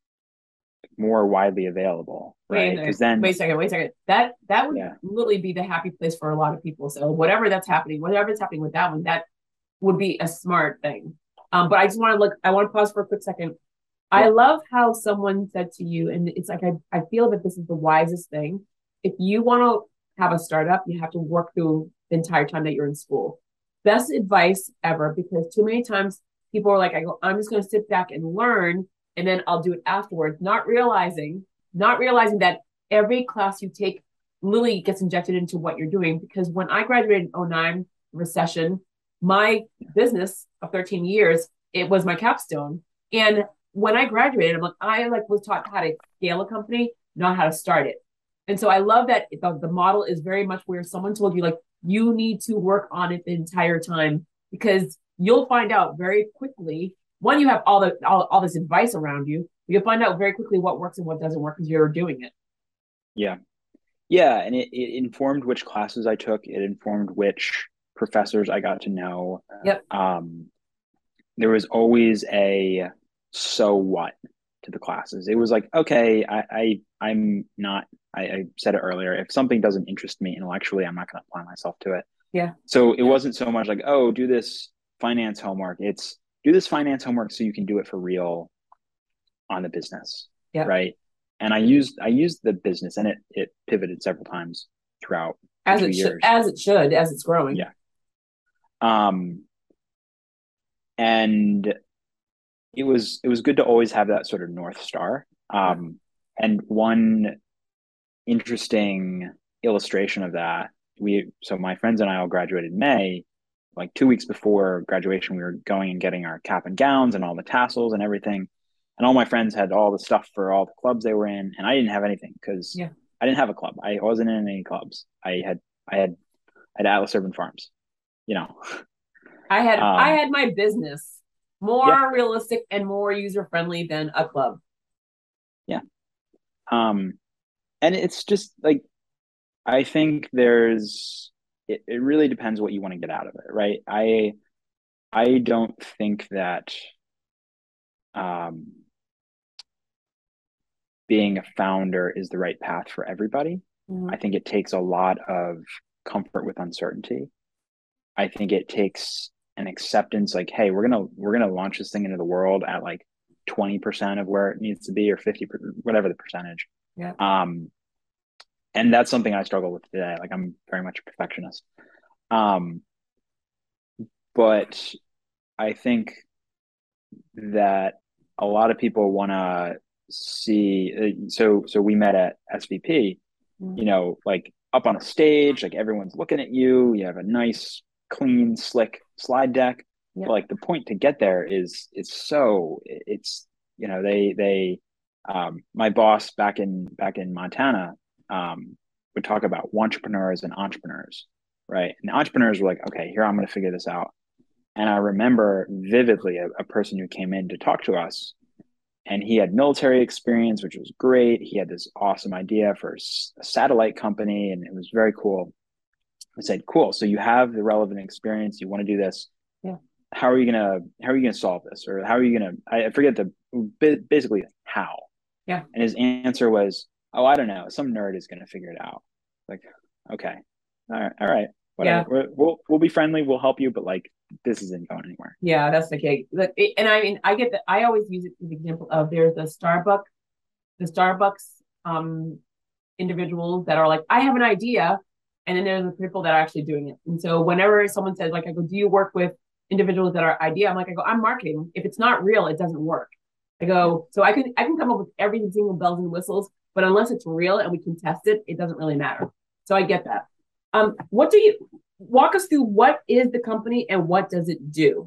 more widely available, Wait right? a Because second, wait then, a second, wait a second. That that would yeah, literally be the happy place for a lot of people. So whatever that's happening, whatever's happening with that one, that would be a smart thing. Um, but I just want to look, I want to pause for a quick second. I yeah, love how someone said to you, and it's like I, I feel that this is the wisest thing. If you want to have a startup, you have to work through the entire time that you're in school. Best advice ever, because too many times people are like, I go, I'm just going to sit back and learn, and then I'll do it afterwards, not realizing, not realizing that every class you take literally gets injected into what you're doing. Because when I graduated in oh nine recession, my business of thirteen years, it was my capstone. And when I graduated, I'm like, I like was taught how to scale a company, not how to start it. And so I love that the, the model is very much where someone told you, like, you need to work on it the entire time, because you'll find out very quickly. One, you have all the all, all this advice around you. You'll find out very quickly what works and what doesn't work because you're doing it. yeah, yeah. And it, it informed which classes I took. It informed which professors I got to know. Yep. Um, there was always a so what to the classes. It was like, okay, I, I I'm not. I, I said it earlier. If something doesn't interest me intellectually, I'm not going to apply myself to it. Yeah. So it wasn't so much like, oh, do this finance homework. It's do this finance homework so you can do it for real on the business, Yep. right? And I used I used the business, and it it pivoted several times throughout the As two it should, years. as it should, as it's growing. Yeah. Um, and it was it was good to always have that sort of North Star. Yeah. Um, and one interesting illustration of that, we so my friends and I all graduated in May. Like two weeks before graduation, we were going and getting our cap and gowns and all the tassels and everything. And all my friends had all the stuff for all the clubs they were in, and I didn't have anything because Yeah. I didn't have a club. I wasn't in any clubs. I had I had I had Atlas Urban Farms, you know. I had I Um, had my business yeah, more realistic and more user friendly than a club. yeah. Um, and it's just like I think there's it, it really depends what you want to get out of it, right? I I don't think that um being a founder is the right path for everybody. I Mhm. think it takes a lot of comfort with uncertainty. I think it takes an acceptance like, hey, we're gonna we're gonna launch this thing into the world at like twenty percent of where it needs to be, or fifty, whatever the percentage. Yeah. Um, and that's something I struggle with today. Like I'm very much a perfectionist. Um, but I think that a lot of people want to see. uh, So so we met at S V P, Mhm. you know, like up on a stage, like everyone's looking at you. You have a nice, clean, slick slide deck. Yeah. But like the point to get there is it's so it's you know they they um, my boss back in back in Montana um, would talk about entrepreneurs and entrepreneurs, right? And entrepreneurs were like, okay, here I'm going to figure this out. And I remember vividly a, a person who came in to talk to us, and he had military experience, which was great. He had this awesome idea for a satellite company, and it was very cool. I said, "Cool. So you have the relevant experience. You want to do this. Yeah. How are you gonna How are you gonna solve this, or how are you gonna?" I forget the basically how. Yeah. And his answer was, "Oh, I don't know. Some nerd is gonna figure it out." Like, okay, all right, all right, whatever. Yeah. We're, we'll we'll be friendly. We'll help you, but like, this isn't going anywhere. Yeah, that's the case. Look, it- and I mean, I get that. I always use it as an example of there's a Starbucks, the Starbucks um individuals that are like, I have an idea, and then there's the people that are actually doing it. And so whenever someone says, like, I go, do you work with individuals that are idea? I'm like, I go, I'm marketing. If it's not real, it doesn't work. I Yeah. go, so I can I can come up with every single bells and whistles, but unless it's real and we can test it, it doesn't really matter. So I get that. Um, what do you walk us through? What is the company and what does it do?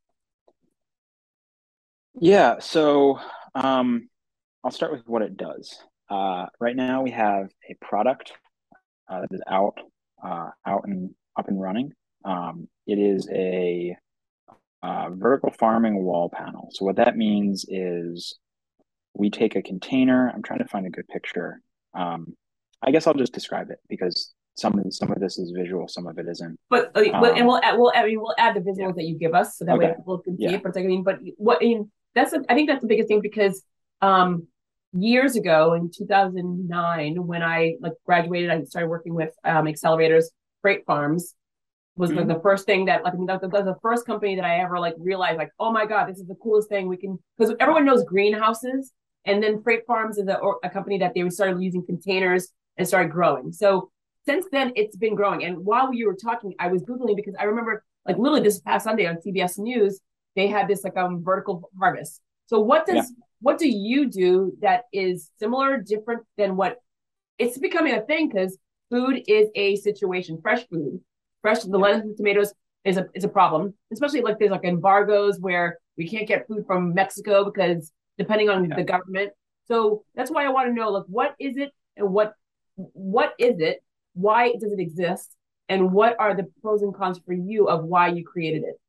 Yeah. So um, I'll start with what it does. Uh, right now we have a product uh, that is out, uh, out and up and running. Um, it is a uh, vertical farming wall panel. So what that means is we take a container. I'm trying to find a good picture. Um, I guess I'll just describe it because some of some of this is visual, some of it isn't. But uh, and Um, we'll add, we'll I mean we'll add the yeah. visuals that you give us so that way Okay. people can see Yeah. it. But it's like, I mean, but what I mean that's a, I think that's the biggest thing because um years ago in two thousand nine when I like graduated, I started working with um accelerators, freight farms was like Mhm. the first thing that like I mean that, that was the first company that I ever like realized like, oh my god, this is the coolest thing we can, because everyone knows greenhouses, and then freight farms is a, a company that they started using containers and started growing. So since then it's been growing. And while you were talking, I was googling because I remember like literally this past Sunday on C B S News they had this like um vertical harvest. So what Yeah. does what do you do that is similar, different than what it's becoming a thing because food is a situation. Fresh food, fresh the Yeah. lettuce and tomatoes is a is a problem, especially like there's like embargoes where we can't get food from Mexico because depending on Yeah. the government. So that's why I want to know like what is it and what what is it? Why does it exist? And what are the pros and cons for you of why you created it?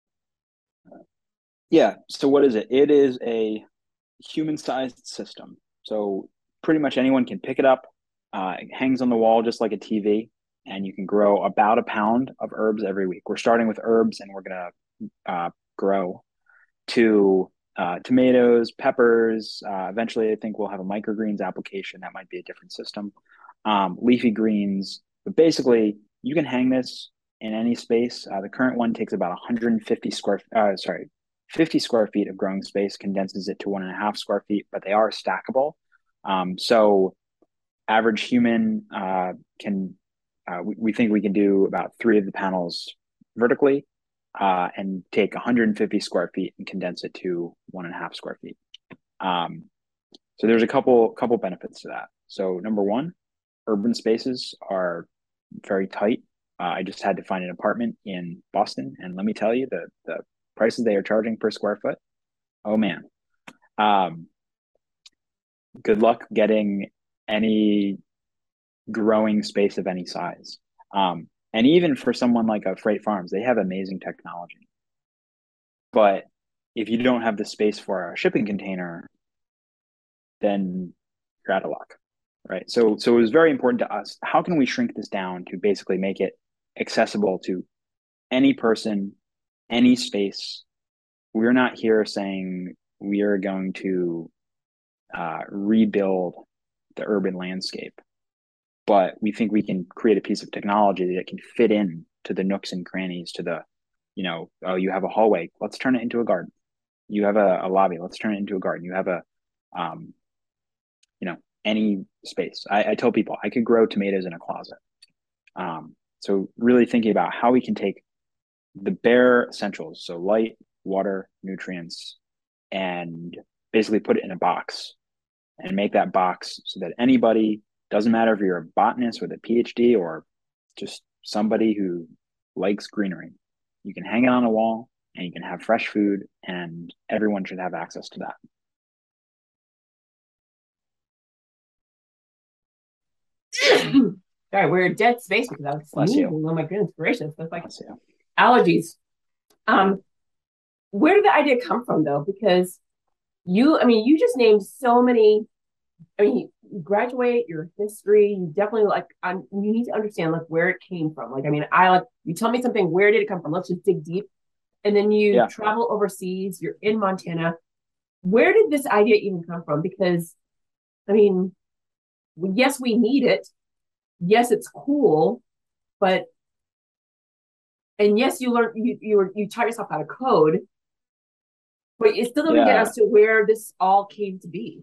Yeah. So what is it? It is a human-sized system. So pretty much anyone can pick it up. Uh, it hangs on the wall just like a T V, and you can grow about a pound of herbs every week. We're starting with herbs, and we're gonna uh, grow to uh, tomatoes, peppers. Uh, eventually, I think we'll have a microgreens application that might be a different system. Um, leafy greens, but basically, you can hang this in any space. Uh, the current one takes about one hundred fifty square, uh, sorry, fifty square feet of growing space, condenses it to one and a half square feet, but they are stackable. Um, so average human uh, can, uh, we, we think we can do about three of the panels vertically uh, and take one hundred fifty square feet and condense it to one and a half square feet. Um, so there's a couple couple benefits to that. So number one, urban spaces are very tight. Uh, I just had to find an apartment in Boston, and let me tell you, the the prices they are charging per square foot. Oh man, um, good luck getting any growing space of any size. Um, and even for someone like a Freight Farms, they have amazing technology. But if you don't have the space for a shipping container, then you're out of luck, right? So, so it was very important to us. How can we shrink this down to basically make it accessible to any person, any space? We're not here saying we are going to uh, rebuild the urban landscape, but we think we can create a piece of technology that can fit in to the nooks and crannies, to the, you know, oh, you have a hallway, let's turn it into a garden. You have a, a lobby, let's turn it into a garden. You have a, um, you know, any space. I, I tell people I could grow tomatoes in a closet. Um, so really thinking about how we can take the bare essentials, so light, water, nutrients, and basically put it in a box and make that box so that anybody, doesn't matter if you're a botanist with a PhD or just somebody who likes greenery, you can hang it on a wall and you can have fresh food, and everyone should have access to that. Sorry, we're a dead space because I was Bless you. sneezing. Oh my goodness gracious. That's like Bless you. allergies. Um, where did the idea come from though? Because you, I mean, you just named so many. I mean, you graduate your history. You definitely like. Um, you need to understand like where it came from. Like, I mean, I like you tell me something. Where did it come from? Let's just dig deep. And then you Yeah. travel overseas. You're in Montana. Where did this idea even come from? Because I mean, yes, we need it. Yes, it's cool, but And yes, you learn you you were you taught yourself how to code, but it still doesn't get Yeah. us to where this all came to be.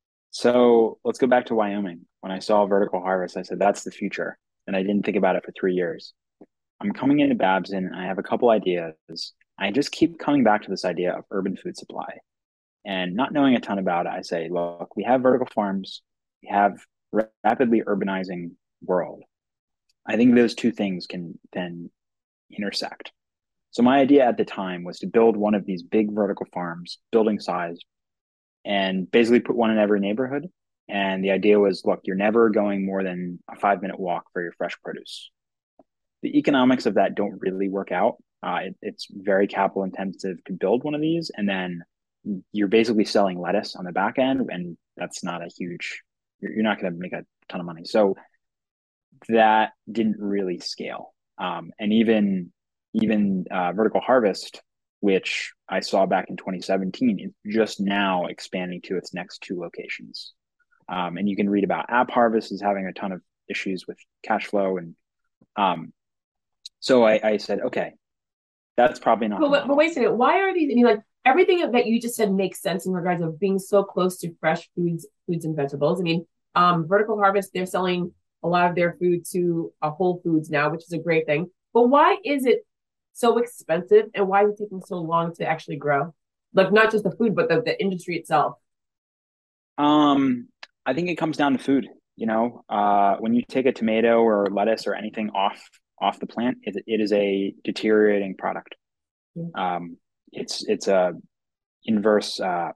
So let's go back to Wyoming. When I saw vertical harvest, I said, that's the future. And I didn't think about it for three years. I'm coming into Babson and I have a couple ideas. I just keep coming back to this idea of urban food supply and not knowing a ton about it. I say, look, we have vertical farms, we have rapidly urbanizing world. I think those two things can then intersect. So my idea at the time was to build one of these big vertical farms, building size, and basically put one in every neighborhood. And the idea was, look, you're never going more than a five minute walk for your fresh produce. The economics of that don't really work out. Uh, it, it's very capital intensive to build one of these, and then you're basically selling lettuce on the back end, and that's not a huge. You're, you're not going to make a ton of money. So that didn't really scale. Um, and even even uh, vertical harvest, which I saw back in twenty seventeen, is just now expanding to its next two locations. Um, and you can read about App Harvest is having a ton of issues with cash flow, and um, so I, I said, okay, that's probably not But, the but model. wait a second, why are these? I mean, like everything that you just said makes sense in regards of being so close to fresh foods, foods and vegetables. I mean, um, Vertical Harvest, they're selling a lot of their food to uh, Whole Foods now, which is a great thing. But why is it so expensive, and why is it taking so long to actually grow? Like not just the food, but the, the industry itself. Um, I think it comes down to food. You know, uh, when you take a tomato or lettuce or anything off off the plant, it, it is a deteriorating product. Yeah. Um, it's it's a inverse uh,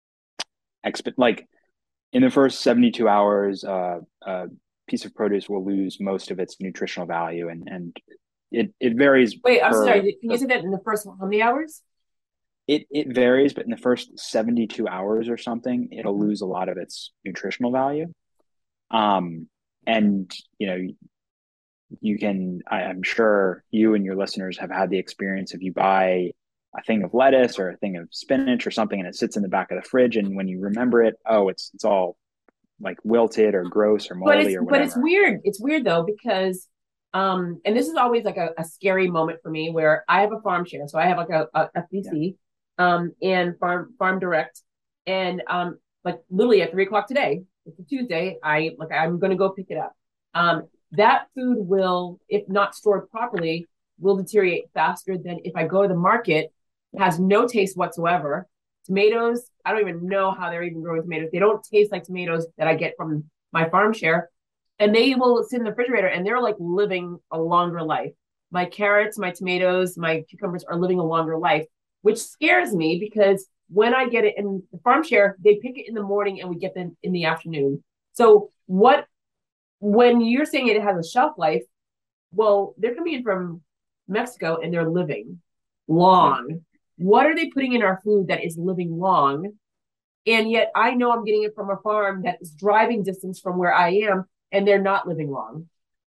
exp like in the first seventy-two hours, uh, a piece of produce will lose most of its nutritional value, and and it it varies Wait, I'm so per sorry. Can you the say that in the first how many hours? it it varies, but in the first seventy-two hours or something, it'll lose a lot of its nutritional value. Um, and you know, you can, I, I'm sure you and your listeners have had the experience if you buy a thing of lettuce or a thing of spinach or something and it sits in the back of the fridge, and when you remember it, oh, it's it's all like wilted or gross or But moldy it's or but it's whatever. weird. It's weird though because um and this is always like a, a scary moment for me where I have a farm share. So I have like a, a Yeah. F B C um and farm farm direct and um like literally at three o'clock today, it's a Tuesday, I like I'm gonna go pick it up. Um that food will, if not stored properly, will deteriorate faster than if I go to the market. It has no taste whatsoever. Tomatoes, I don't even know how they're even growing tomatoes. They don't taste like tomatoes that I get from my farm share, and they will sit in the refrigerator and they're like living a longer life. My carrots, my tomatoes, my cucumbers are living a longer life, which scares me because when I get it in the farm share, they pick it in the morning and we get them in the afternoon. So what when you're saying it has a shelf life, well, they're coming in from Mexico and they're living Yeah. long. What are they putting in our food that is living long? And yet I know I'm getting it from a farm that is driving distance from where I am and they're not living long.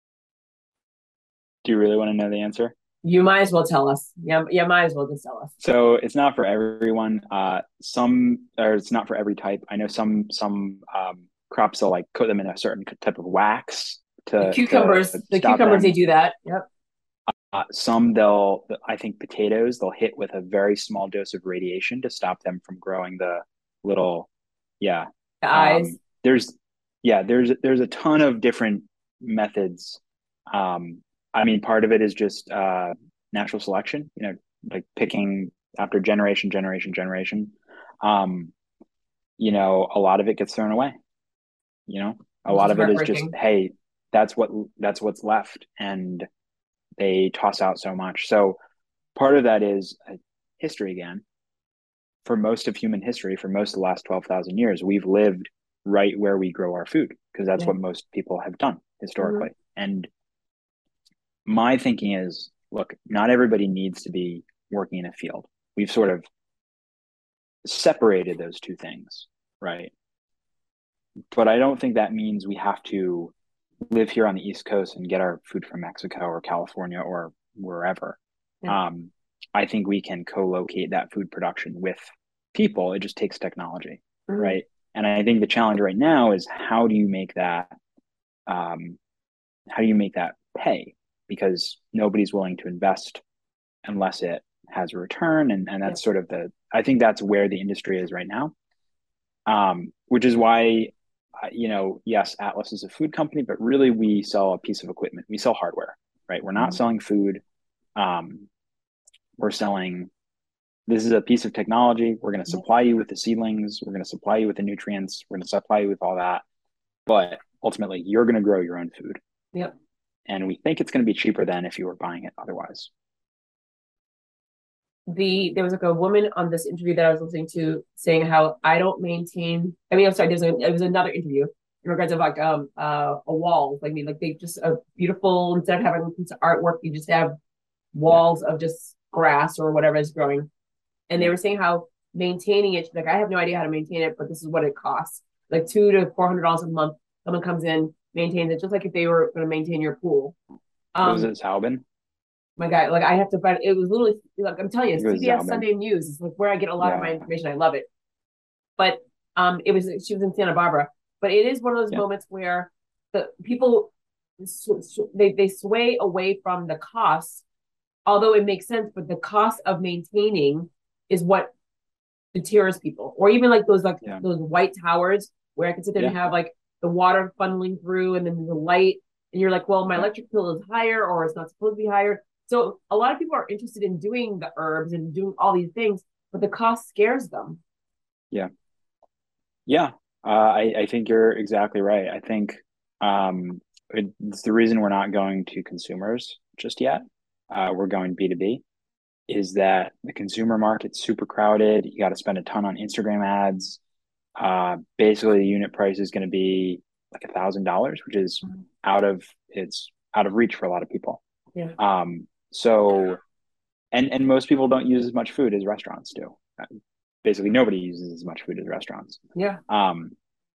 Do you really want to know the answer? You might as well tell us. Yeah, yeah, might as well just tell us. So it's not for everyone. Uh, some, or it's not for every type. I know some some um, crops will like coat them in a certain type of wax The to cucumbers, to the stop cucumbers, they them. do that. Yep. Uh, some they'll, I think potatoes, they'll hit with a very small dose of radiation to stop them from growing the little, yeah. The eyes. Um, there's, yeah, there's there's a ton of different methods. Um, I mean, part of it is just uh, natural selection, you know, like picking after generation, generation, generation. Um, you know, a lot of it gets thrown away. You know, a Which lot is of it is just, heartbreaking. hey, that's what that's what's left, and they toss out so much. So part of that is uh, history again. For most of human history, for most of the last twelve thousand years, we've lived right where we grow our food because that's Yeah. what most people have done Mm-hmm. historically. And my thinking is, look, not everybody needs to be working in a field. We've sort of separated those two things, right? But I don't think that means we have to live here on the East Coast and get our food from Mexico or California or wherever. Yeah. Um, I think we can co-locate that food production with people. It just takes technology, Mm-hmm. right? And I think the challenge right now is how do you make that um, how do you make that pay? Because nobody's willing to invest. unless it has a return. And, and Yeah. that's sort of the, I think that's where the industry is right now. Um, which is why, uh, you know, yes, Atlas is a food company, but really we sell a piece of equipment. We sell hardware, right? We're not Mhm. selling food. Um, we're selling, this is a piece of technology. We're going to Yeah. supply you with the seedlings. We're going to supply you with the nutrients. We're going to supply you with all that. But ultimately, you're going to grow your own food. Yep. And we think it's going to be cheaper than if you were buying it otherwise. The there was like a woman on this interview that I was listening to saying how I don't maintain. I mean, I'm sorry. There's a it was another interview in regards of like um uh a wall. Like I mean, like they just a beautiful instead of having a piece of artwork, you just have Yeah. walls of just grass or whatever is growing. And they Yeah. were saying how maintaining it, like I have no idea how to maintain it, but this is what it costs. Like two to four hundred dollars a month. Someone comes in, maintains it, just like if they were going to maintain your pool. What was Um, it, Salbin? my guy, like I have to find it was literally like I'm telling I you, think it was C B S Zalbin. Sunday News is like where I get a lot of my Yeah. information. I love it. But um it was she was in Santa Barbara. But it is one of those Yeah. moments where the people they they sway away from the costs, although it makes sense, but the cost of maintaining is what deters people. Or even like those like Yeah. those white towers where I can sit there and Yeah. have like the water funneling through and then the light, and you're like, well, my Yeah. electric bill is higher or it's not supposed to be higher. So a lot of people are interested in doing the herbs and doing all these things, but the cost scares them. Yeah. Yeah. Uh, I, I think you're exactly right. I think um, it, it's the reason we're not going to consumers just yet. Uh, we're going B two B is that the consumer market's super crowded. You got to spend a ton on Instagram ads. Uh, basically, the unit price is going to be like a thousand dollars, which is out of it's out of reach for a lot of people. Yeah. Um, so, and and most people don't use as much food as restaurants do. Basically, nobody uses as much food as restaurants. Yeah. Um,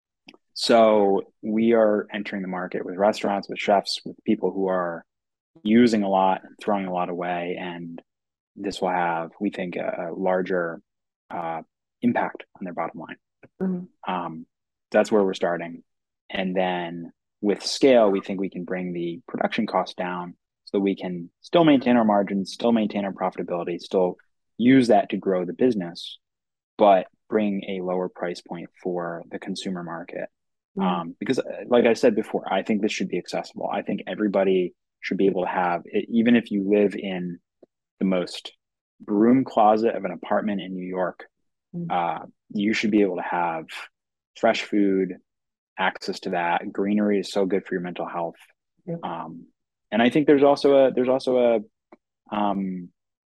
so we are entering the market with restaurants, with chefs, with people who are using a lot and throwing a lot away, and this will have, we think, a, a larger uh, impact on their bottom line. Mm-hmm. Um, that's where we're starting. And then with scale, we think we can bring the production cost down so we can still maintain our margins, still maintain our profitability, still use that to grow the business, but bring a lower price point for the consumer market. Mm-hmm. Um, because, like I said before, I think this should be accessible. I think everybody should be able to have it, even if you live in the most broom closet of an apartment in New York, uh, you should be able to have fresh food, access to that. Greenery is so good for your mental health. Yeah. Um, and I think there's also a there's also a um,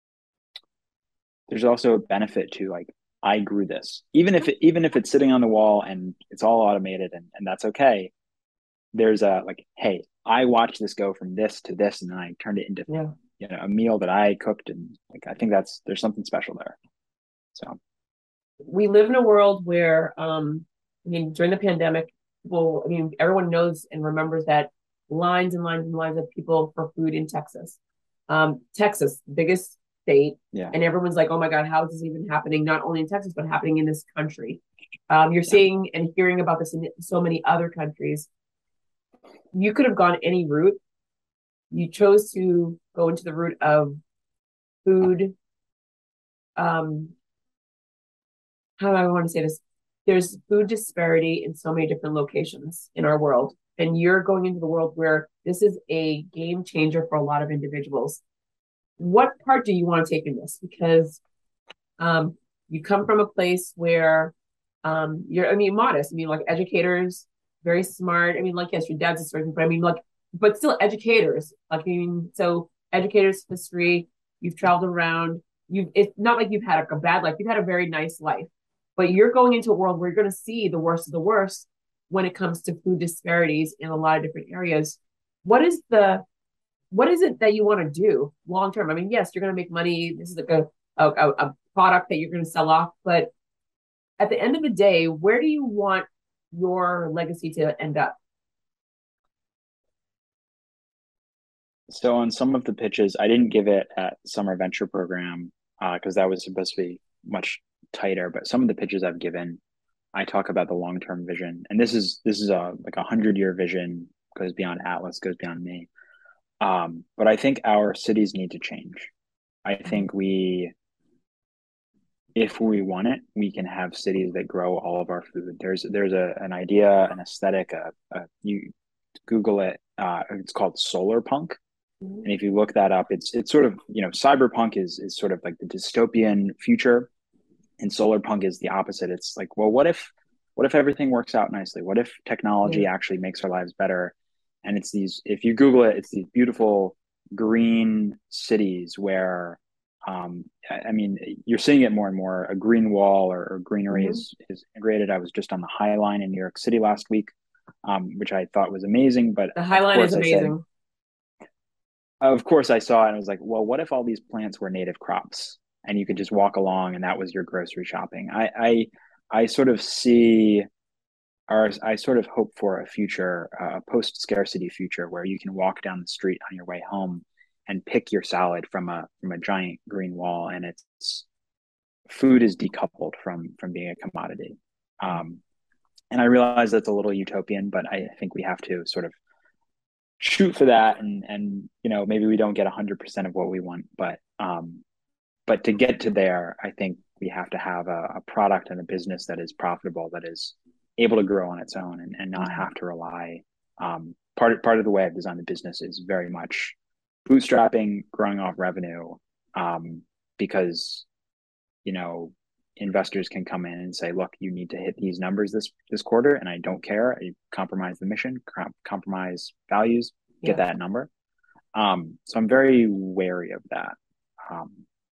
there's also a benefit to like I grew this, even if it, even if it's sitting on the wall and it's all automated and, and that's okay. There's a like, hey, I watched this go from this to this, and then I turned it into Yeah. you know a meal that I cooked, and like I think that's there's something special there. So We live in a world where, um, I mean, during the pandemic, well, I mean, everyone knows and remembers that lines and lines and lines of people for food in Texas. Um, Texas, biggest state, yeah, and everyone's like, "Oh my God, how is this even happening? Not only in Texas, but happening in this country." Um, you're yeah, seeing and hearing about this in so many other countries. You could have gone any route. You chose to go into the route of food, um, how do I want to say this? There's food disparity in so many different locations in our world. And you're going into the world where this is a game changer for a lot of individuals. What part do you want to take in this? Because um, you come from a place where um, you're, I mean, modest. I mean, like educators, very smart. I mean, like, yes, your dad's a surgeon, but I mean, like, but still educators. Like, I mean, so educators, history, you've traveled around. You've, it's not like you've had a, a bad life. You've had a very nice life, but you're going into a world where you're going to see the worst of the worst when it comes to food disparities in a lot of different areas. What is the what is it that you want to do long term? I mean, yes, you're going to make money. This is like a, a, a product that you're going to sell off. But at the end of the day, where do you want your legacy to end up? so on some of the pitches, I didn't give it at Summer Venture Program because uh, that was supposed to be much tighter. But some of the pitches I've given, I talk about the long term vision, and this is this is a like a hundred year vision, goes beyond Atlas, goes beyond me. Um, but I think our cities need to change. I think we, if we want it, we can have cities that grow all of our food. There's there's a an idea, an aesthetic. A, a you Google it. Uh, it's called solar punk, Mhm. and if you look that up, it's it's sort of, you know, cyberpunk is is sort of like the dystopian future, and solar punk is the opposite. It's like, well, what if what if everything works out nicely? What if Yeah. technology actually makes our lives better? And it's these, if you Google it, it's these beautiful green cities where, um, I mean, you're seeing it more and more. A green wall or, or greenery Mhm. is is integrated. I was just on the High Line in New York City last week, um, which I thought was amazing. But The High of Line is course, I said, amazing. of course, I saw it and I was like, well, what if all these plants were native crops and you could just walk along and that was your grocery shopping? I I, I sort of see, or I sort of hope for a future, a uh, post scarcity future where you can walk down the street on your way home and pick your salad from a from a giant green wall, and it's food is decoupled from from being a commodity. Um, and I realize that's a little utopian, but I think we have to sort of shoot for that, and and you know, maybe we don't get one hundred percent of what we want, but um but to get to there, I think we have to have a, a product and a business that is profitable, that is able to grow on its own, and, and not Mhm. have to rely, um part of, part of the way I've designed the business is very much bootstrapping, growing off revenue, um because, you know, investors can come in and say, look, you need to hit these numbers this this quarter, and I don't care. I compromise the mission, compromise values, get Yeah. that number. Um, so I'm very wary of that. Um,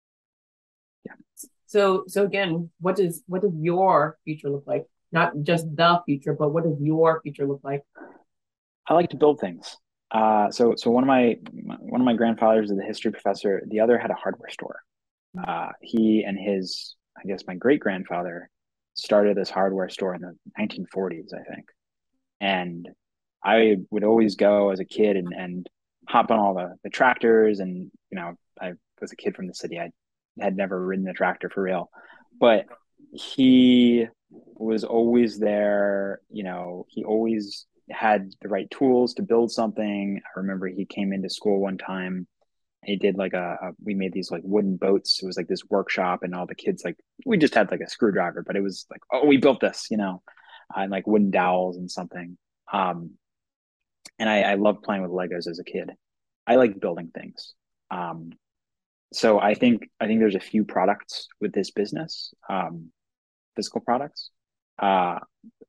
yeah, So so again, what does what does your future look like? Not just the future, but what does your future look like? I like to build things. Uh, so so one of my one of my grandfathers is a history professor. The other had a hardware store. Uh, he and his, I guess, my great grandfather started this hardware store in the nineteen forties, I think. And I would always go as a kid and, and hop on all the, the tractors. And, you know, I was a kid from the city. I had never ridden a tractor for real. But he was always there. You know, he always had the right tools to build something. I remember he came into school one time. He did like a, a we made these like wooden boats. It was like this workshop, and all the kids, like, we just had like a screwdriver, but it was like, oh, we built this, you know, and like wooden dowels and something. Um, and I, I loved playing with Legos as a kid. I like building things. Um, so I think I think there's a few products with this business, um, physical products. Uh,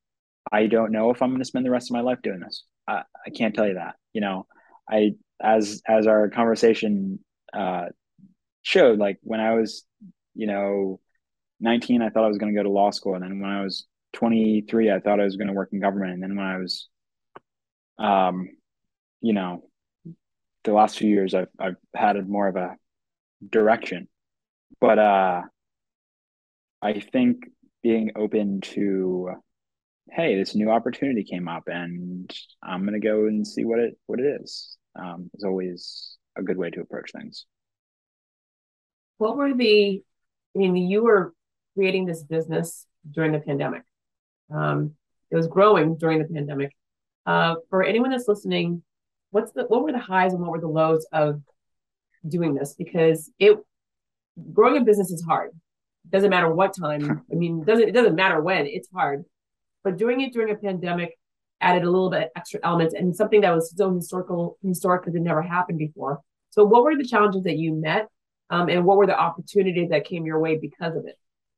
I don't know if I'm going to spend the rest of my life doing this. I, I can't tell you that. You know, I as as our conversation uh, showed, like when I was, you know, nineteen, I thought I was going to go to law school, and then when I was twenty-three, I thought I was going to work in government, and then when I was, um, you know, the last few years, I've I've had a more of a direction. But uh, I think being open to, hey, this new opportunity came up, and I'm gonna go and see what it what it is. Um, is always a good way to approach things. What were the, I mean, you were creating this business during the pandemic. Um, it was growing during the pandemic. Uh, for anyone that's listening, what's the what were the highs and what were the lows of doing this? Because it growing a business is hard. It doesn't matter what time. I mean, it doesn't it doesn't matter when, it's hard. But doing it during a pandemic added a little bit extra elements and something that was so historical historic because it never happened before. So what were the challenges that you met? Um, and what were the opportunities that came your way because of it?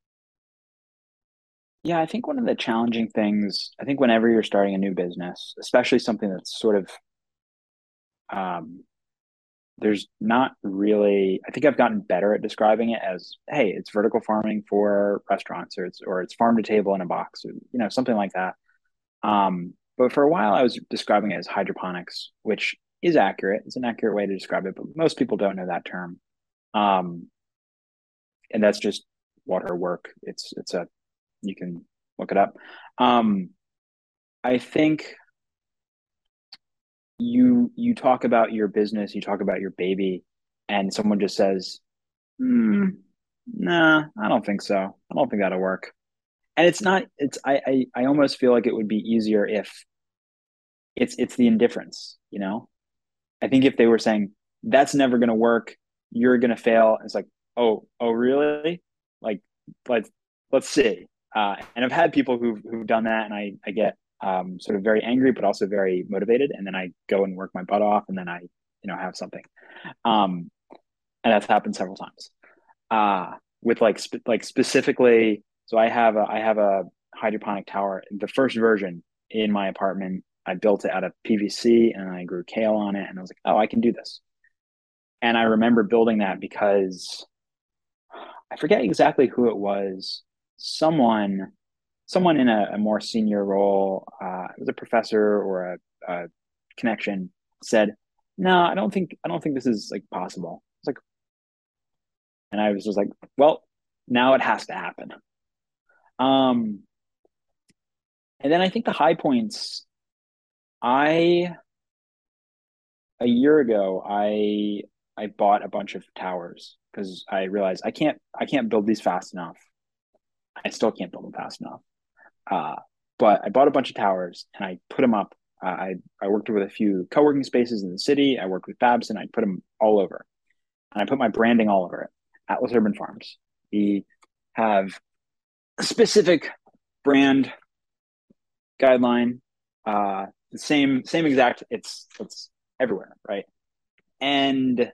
Yeah, I think one of the challenging things, I think whenever you're starting a new business, especially something that's sort of, um, there's not really, I think I've gotten better at describing it as, hey, it's vertical farming for restaurants, or it's or it's farm to table in a box, or, you know, something like that. Um, but for a while I was describing it as hydroponics, which is accurate. It's an accurate way to describe it, but most people don't know that term. Um, and that's just water work. It's it's a, you can look it up. Um, I think you you talk about your business, you talk about your baby, and someone just says, hmm, nah, I don't think so. I don't think that'll work. And it's not, it's, I, I, I almost feel like it would be easier if it's, it's the indifference, you know? I think if they were saying, that's never going to work, you're gonna fail. And it's like, oh, oh, really? Like, let's let's see. Uh, and I've had people who've who've done that, and I I get um, sort of very angry, but also very motivated, and then I go and work my butt off, and then I you know have something. Um, and that's happened several times. Uh, with like sp- like specifically, so I have a I have a hydroponic tower. The first version in my apartment, I built it out of P V C, and I grew kale on it, and I was like, oh, I can do this. And I remember building that because I forget exactly who it was. Someone, someone in a, a more senior role, uh, it was a professor or a, a connection, said, "No, I don't think I don't think this is like possible." It's like, and I was just like, "Well, now it has to happen." Um, and then I think the high points. I a year ago, I I bought a bunch of towers because I realized I can't I can't build these fast enough. I still can't build them fast enough. Uh, but I bought a bunch of towers and I put them up. Uh, I I worked with a few co-working spaces in the city. I worked with Babson. I put them all over, and I put my branding all over it. Atlas Urban Farms. We have a specific brand guideline. Uh, the same same exact. It's it's everywhere, right? And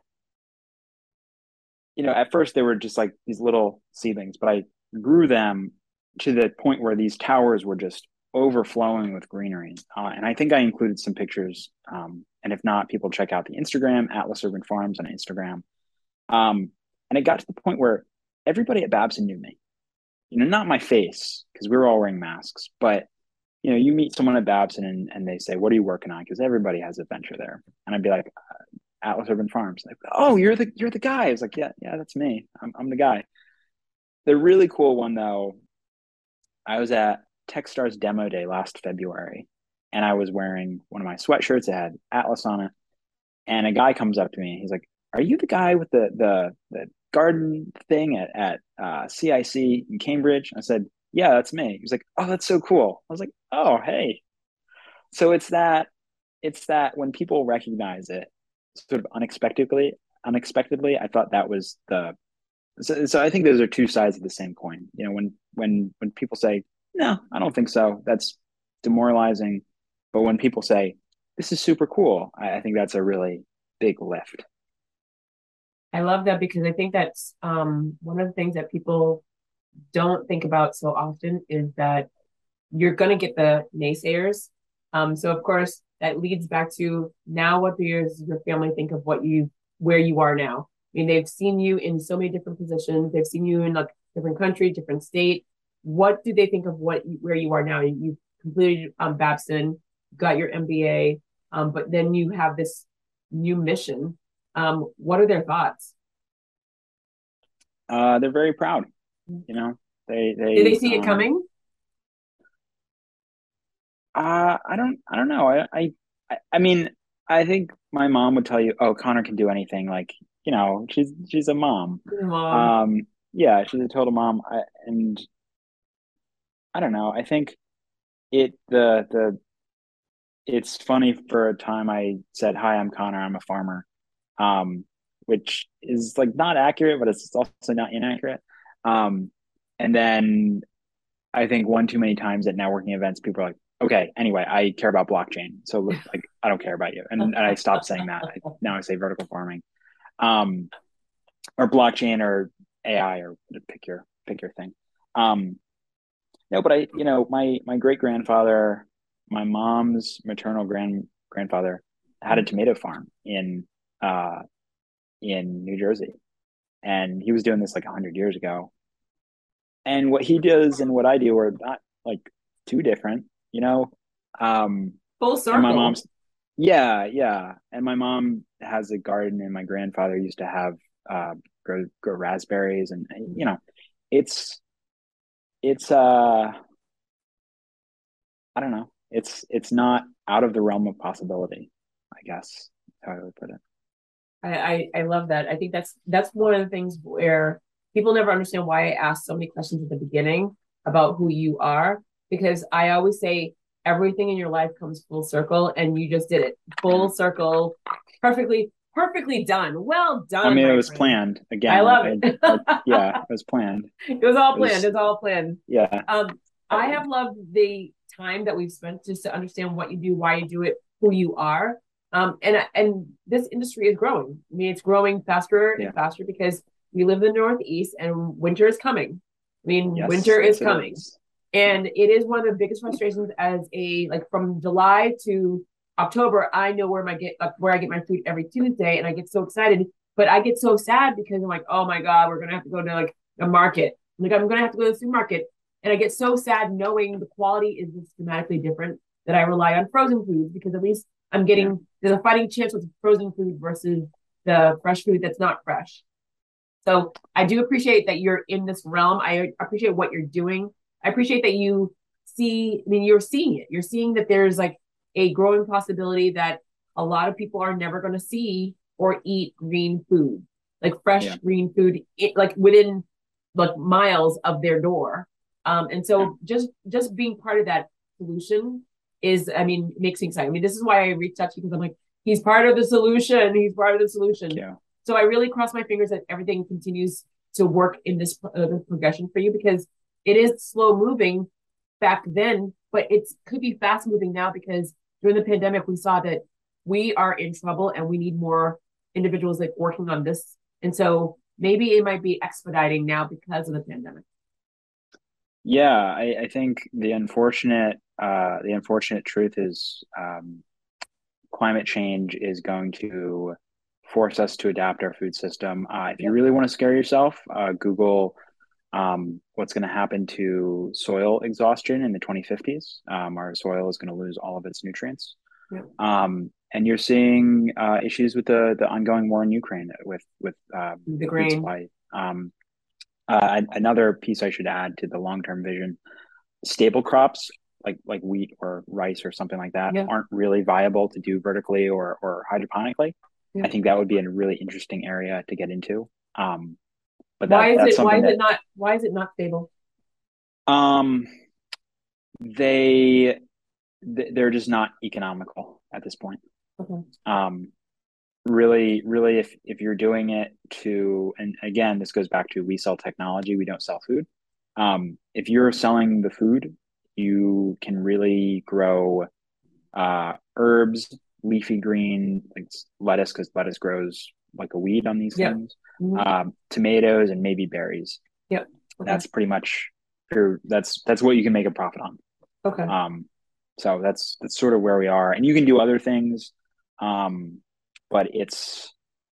you know, at first they were just like these little seedlings, but I grew them to the point where these towers were just overflowing with greenery. Uh, and I think I included some pictures. Um, and if not, people check out the Instagram, Atlas Urban Farms on Instagram. Um, and it got to the point where everybody at Babson knew me. You know, not my face, because we were all wearing masks, but you know, you meet someone at Babson and, and they say, "What are you working on?" Because everybody has a venture there. And I'd be like, Atlas Urban Farms. Like, oh, you're the you're the guy. I was like, yeah, yeah, that's me. I'm I'm the guy. The really cool one though, I was at Techstars demo day last February, and I was wearing one of my sweatshirts that had Atlas on it. And a guy comes up to me. He's like, "Are you the guy with the the the garden thing at at uh, C I C in Cambridge?" I said, "Yeah, that's me." He's like, "Oh, that's so cool." I was like, "Oh, hey." So it's that it's that when people recognize it sort of unexpectedly unexpectedly, I thought that was the so, so I think those are two sides of the same coin. You know, when when when people say, "No, I don't think so," that's demoralizing. But when people say, "This is super cool," I, I think that's a really big lift. I love that because I think that's um, one of the things that people don't think about so often is that you're going to get the naysayers. Um, so of course that leads back to now what does your family think of what you where you are now? I mean, they've seen you in so many different positions. They've seen you in like different country, different state. What do they think of what you, where you are now? You completed um, Babson, got your M B A, um, but then you have this new mission. Um, what are their thoughts? Uh, they're very proud. You know, they Did they they see it um, coming? uh, I don't I don't know. I, I I I mean, I think my mom would tell you, "Oh, Connor can do anything." Like, you know, she's she's a mom. Mom, Um, yeah, she's a total mom. I, and I don't know. I think it the the it's funny. For a time I said, "Hi, I'm Connor. I'm a farmer," um, which is like not accurate, but it's also not inaccurate. Um, and then I think one too many times at networking events, people are like, "Okay, anyway, I care about blockchain, so like I don't care about you," and, and I stopped saying that. I, now I say vertical farming, um, or blockchain or A I or pick your pick your thing. Um, no, but I, you know, my my great grandfather, my mom's maternal grand grandfather had a tomato farm in uh in New Jersey, and he was doing this like a hundred years ago. And what he does and what I do are not like too different, you know. Um, full and my circle. mom's, yeah, yeah, and my mom has a garden, and my grandfather used to have uh grow grow raspberries, and you know, it's it's uh I don't know. It's it's not out of the realm of possibility, I guess. How I would put it. I, I I love that. I think that's that's one of the things where people never understand why I ask so many questions at the beginning about who you are, because I always say everything in your life comes full circle, and you just did it full circle, perfectly perfectly done. Well I done, mean, it my was friend. planned. I Again, love I, it. I, I yeah, it was planned. It was all It planned. was, It's all planned. yeah. Um, I, I have loved the time that we've spent just to understand what you do, why you do it, who you are. Um, and and this industry is growing. I mean, it's growing faster yeah. and faster because we live in the Northeast and winter is coming. I mean, Yes, winter is yes, it coming. is. Yeah. And it is one of the biggest frustrations as a like from July to October, I know where my get like, where I get my food every Tuesday, and I get so excited. But I get so sad because I'm like, oh my god, we're gonna have to go to like a market. Like I'm gonna have to go to the supermarket, and I get so sad knowing the quality is systematically different that I rely on frozen foods because at least I'm Yeah. getting there's a fighting chance with frozen food versus the fresh food that's not fresh. So I do appreciate that you're in this realm. I appreciate what you're doing. I appreciate that you see, I mean, you're seeing it. You're seeing that there's like a growing possibility that a lot of people are never going to see or eat green food, like fresh Yeah. green food, it, like within like miles of their door. Um, and Yeah. so just just being part of that solution is, I mean, makes me excited. I mean, this is why I reached out to you because I'm like, he's part of the solution. He's part of the solution. Yeah. So I really cross my fingers that everything continues to work in this uh, progression for you because it is slow moving back then, but it could be fast moving now because during the pandemic we saw that we are in trouble and we need more individuals like working on this. And so maybe it might be expediting now because of the pandemic. Yeah, I, I think the unfortunate uh, the unfortunate truth is um, climate change is going to force us to adapt our food system. Uh, if you Yep. really want to scare yourself, uh, Google um, what's going to happen to soil exhaustion in the twenty fifties. Um, our soil is going to lose all of its nutrients. Yep. Um, and you're seeing uh, issues with the the ongoing war in Ukraine with with um, The food grain. supply. Um, uh, another piece I should add to the long term vision: staple crops like like wheat or rice or something like that Yeah. aren't really viable to do vertically or or hydroponically. Yeah. I think that would be a really interesting area to get into. Um, but Why that is that's it why something is it that not why is it not stable? um, they they're just not economical at this point. Okay. Um, really, really, if if you're doing it to, and again, this goes back to we sell technology, we don't sell food. Um, if you're selling the food, you can really grow uh, herbs, leafy green, like lettuce, because lettuce grows like a weed on these Yep. things. Mm-hmm. Um, tomatoes and maybe berries. Yep. Okay. That's pretty much your, that's that's what you can make a profit on. Okay. Um, so that's that's sort of where we are, and you can do other things, um, but it's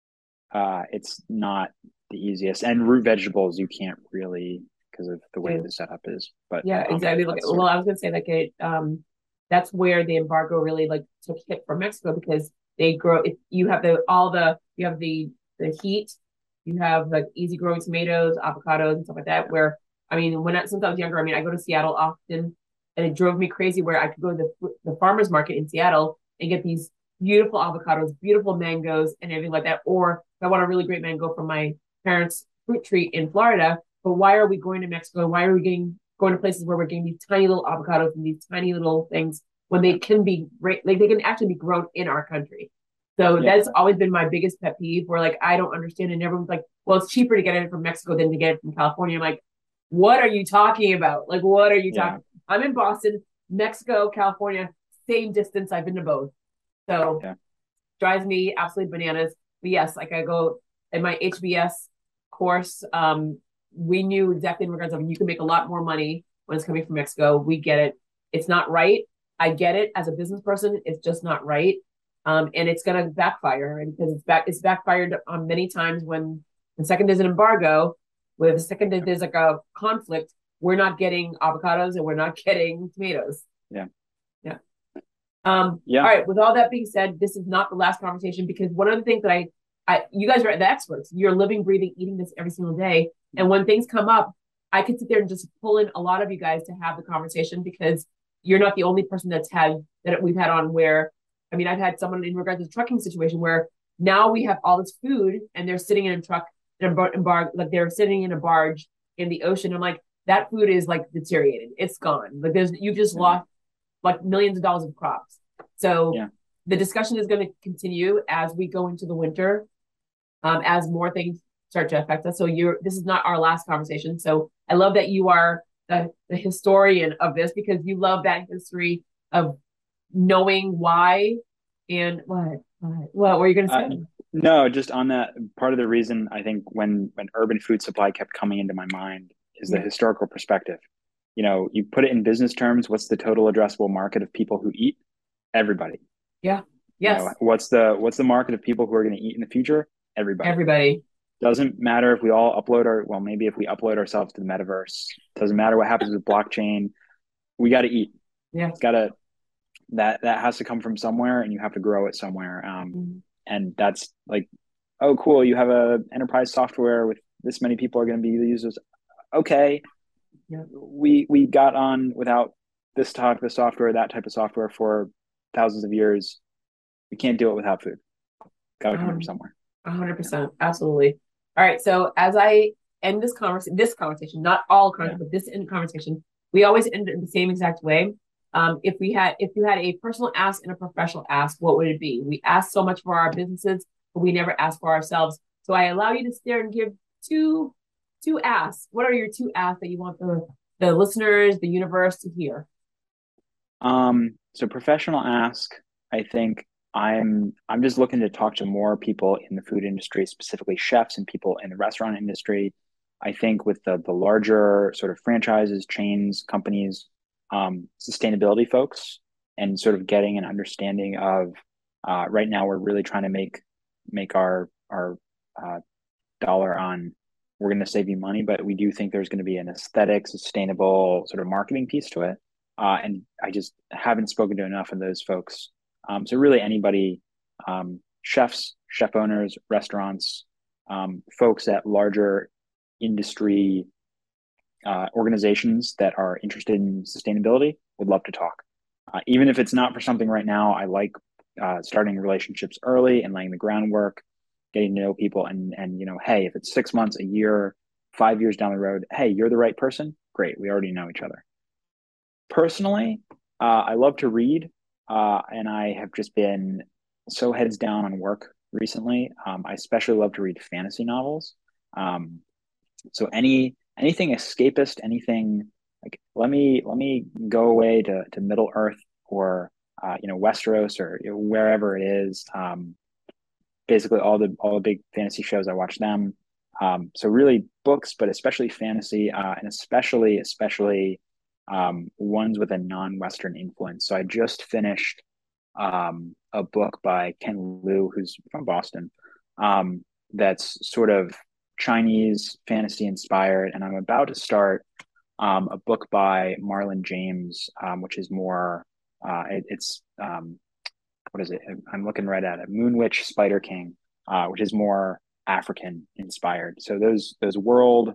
uh, it's not the easiest. And root vegetables you can't really because of the way Yeah. the setup is. But Yeah, um, exactly. Like, that's sort well, of I was gonna say like it. Um, that's where the embargo really like took hit for Mexico because they grow. It, you have the all the you have the the heat. You have like easy growing tomatoes, avocados, and stuff like that. Where I mean, when I, since I was younger, I mean, I go to Seattle often, and it drove me crazy where I could go to the the farmers market in Seattle and get these beautiful avocados, beautiful mangoes, and everything like that. Or if I want a really great mango from my parents' fruit tree in Florida. But why are we going to Mexico? Why are we getting going to places where we're getting these tiny little avocados and these tiny little things when they can be great, like they can actually be grown in our country. So yeah, that's always been my biggest pet peeve where like I don't understand and everyone's like, well, it's cheaper to get it from Mexico than to get it from California. I'm like, what are you talking about? Like, what are you yeah, talking? I'm in Boston, Mexico, California, same distance. I've been to both. So yeah, drives me absolutely bananas. But yes, like I go in my H B S course, um, we knew exactly in regards of you can make a lot more money when it's coming from Mexico. We get it. It's not right. I get it as a business person. It's just not right. Um, and it's going to backfire and because it's back, it's backfired on many times when the second there's an embargo, with the second there's like a conflict, we're not getting avocados and we're not getting tomatoes. yeah, Yeah. Um, yeah, all right. With all that being said, this is not the last conversation because one of the things that I, I, you guys are the experts. You're living, breathing, eating this every single day. And when things come up, I could sit there and just pull in a lot of you guys to have the conversation because you're not the only person that's had that we've had on where, I mean, I've had someone in regards to the trucking situation where now we have all this food and they're sitting in a truck, in a bar, in bar like they're sitting in a barge in the ocean. I'm like, that food is like deteriorated. It's gone. Like there's, you just yeah, lost like millions of dollars of crops. So yeah. the discussion is going to continue as we go into the winter, um, as more things start to affect us. So you're this is not our last conversation. So I love that you are the, the historian of this because you love that history of knowing why and what what, what were you going to Uh, say? no, just on that, part of the reason I think when when urban food supply kept coming into my mind is the Yeah. historical perspective. You know, you put it in business terms, what's the total addressable market of people who eat? Everybody. Yeah. You know, Yes. what's the what's the market of people who are going to eat in the future? Everybody. Everybody. Doesn't matter if we all upload our, well, maybe if we upload ourselves to the metaverse. Doesn't matter what happens with blockchain. We got to eat. Yeah. It's got to, that that has to come from somewhere, and you have to grow it somewhere. Um, Mhm. and that's like, oh, cool, you have a enterprise software with this many people are going to be the users. Okay, Yeah. we we got on without this type of software, that type of software for thousands of years. We can't do it without food. Got to come from Um, somewhere. A hundred Yeah, percent. Absolutely. All right. So as I end this conversation, this conversation, not all yeah. conversation, but this end conversation, we always end it in the same exact way. Um, if we had, if you had a personal ask and a professional ask, what would it be? We ask so much for our businesses, but we never ask for ourselves. So I allow you to stare and give two, two asks. What are your two asks that you want the the listeners, the universe to hear? Um, so professional ask, I think I'm I'm just looking to talk to more people in the food industry, specifically chefs and people in the restaurant industry. I think with the the larger sort of franchises, chains, companies, um, sustainability folks, and sort of getting an understanding of uh, right now we're really trying to make make our our uh, dollar on, we're going to save you money, but we do think there's going to be an aesthetic, sustainable sort of marketing piece to it. Uh, and I just haven't spoken to enough of those folks. Um, so really anybody, um, chefs, chef owners, restaurants, um, folks at larger industry uh, organizations that are interested in sustainability would love to talk. Uh, even if it's not for something right now, I like uh, starting relationships early and laying the groundwork, getting to know people, and and you know, hey, if it's six months, a year, five years down the road, hey, you're the right person. Great, we already know each other. Personally, uh, I love to read, uh, and I have just been so heads down on work recently. Um, I especially love to read fantasy novels. Um, so any anything escapist, anything like, let me let me go away to to Middle Earth, or uh, you know, Westeros, or you know, wherever it is. Um, basically all the all the big fantasy shows, I watch them. Um, so really books, but especially fantasy, uh, and especially especially um, ones with a non-Western influence. So I just finished um, a book by Ken Liu, who's from Boston, um, that's sort of Chinese fantasy inspired, and I'm about to start um, a book by Marlon James, um, which is more. Uh, it, it's um, what is it? I'm looking right at it. Moon Witch, Spider King, uh, which is more African inspired. So those those world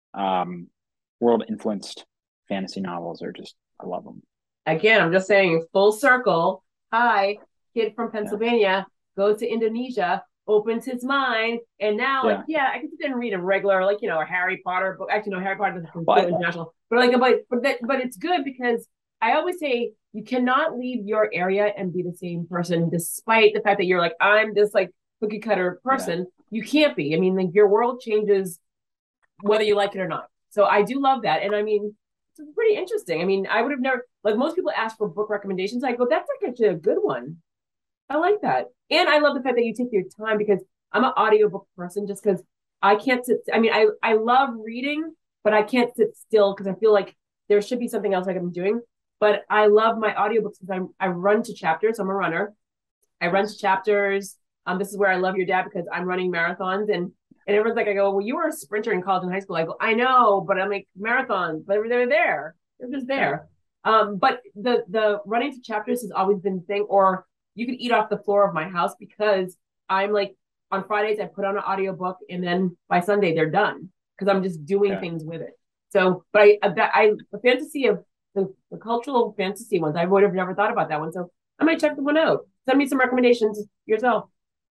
um, world influenced fantasy novels are just, I love them. Again, I'm just saying full circle. Hi, kid from Yeah, Pennsylvania goes to Indonesia, opens his mind, and now, like, yeah. yeah, I could sit there and read a regular, like, you know, a Harry Potter book. Actually, no, Harry Potter doesn't Well, feel I, international, but like, but but that, but it's good because I always say you cannot leave your area and be the same person, despite the fact that you're like, I'm this like cookie cutter yeah, person. You can't be. I mean, like, your world changes whether you like it or not. So I do love that. And I mean, it's pretty interesting. I mean, I would have never, like, most people ask for book recommendations. I go, that's like actually a good one. I like that. And I love the fact that you take your time because I'm an audiobook person just because I can't sit. I mean, I, I love reading, but I can't sit still because I feel like there should be something else like I'm doing. But I love my audiobooks because I'm I run to chapters. I'm a runner. I run to nice. chapters. Um, this is where I love your dad because I'm running marathons and and everyone's like, I go, well, you were a sprinter in college and high school. I go, I know, but I'm like marathons, but they're there. They're just Yeah, there. Um, but the the running to chapters has always been the thing. Or you could eat off the floor of my house because I'm like on Fridays I put on an audiobook and then by Sunday they're done because I'm just doing yeah. things with it. So, but I I, I the fantasy of the, the cultural fantasy ones, I would have never thought about that one. So I might check the one out. Send me some recommendations yourself.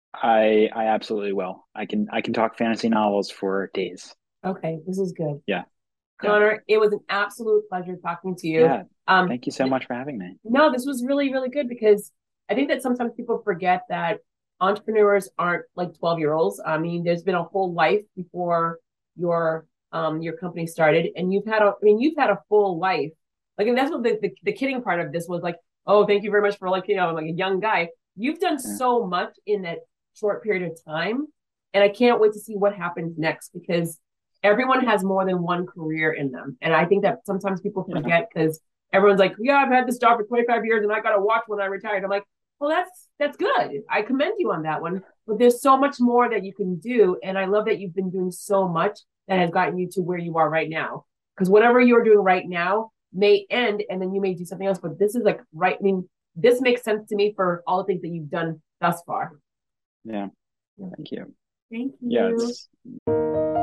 I I absolutely will. I can I can talk fantasy novels for days. Okay, this is good. Yeah, yeah, Connor, it was an absolute pleasure talking to you. yeah. Um, Thank you so much for having me. no, this was really, really good because I think that sometimes people forget that entrepreneurs aren't like twelve year olds. I mean, there's been a whole life before your um your company started, and you've had a I mean you've had a full life. Like, and that's what the, the, the kidding part of this was like, oh, thank you very much for like, you know, like a young guy. You've done Yeah. so much in that short period of time. And I can't wait to see what happens next because everyone has more than one career in them. And I think that sometimes people Yeah. forget because everyone's like, yeah, I've had this job for twenty-five years and I got to watch when I retired. I'm like, well, that's that's good. I commend you on that one. But there's so much more that you can do. And I love that you've been doing so much that has gotten you to where you are right now. Because whatever you're doing right now may end and then you may do something else. But this is like right. I mean, this makes sense to me for all the things that you've done thus far. Yeah. Thank you. Thank Yeah, you. it's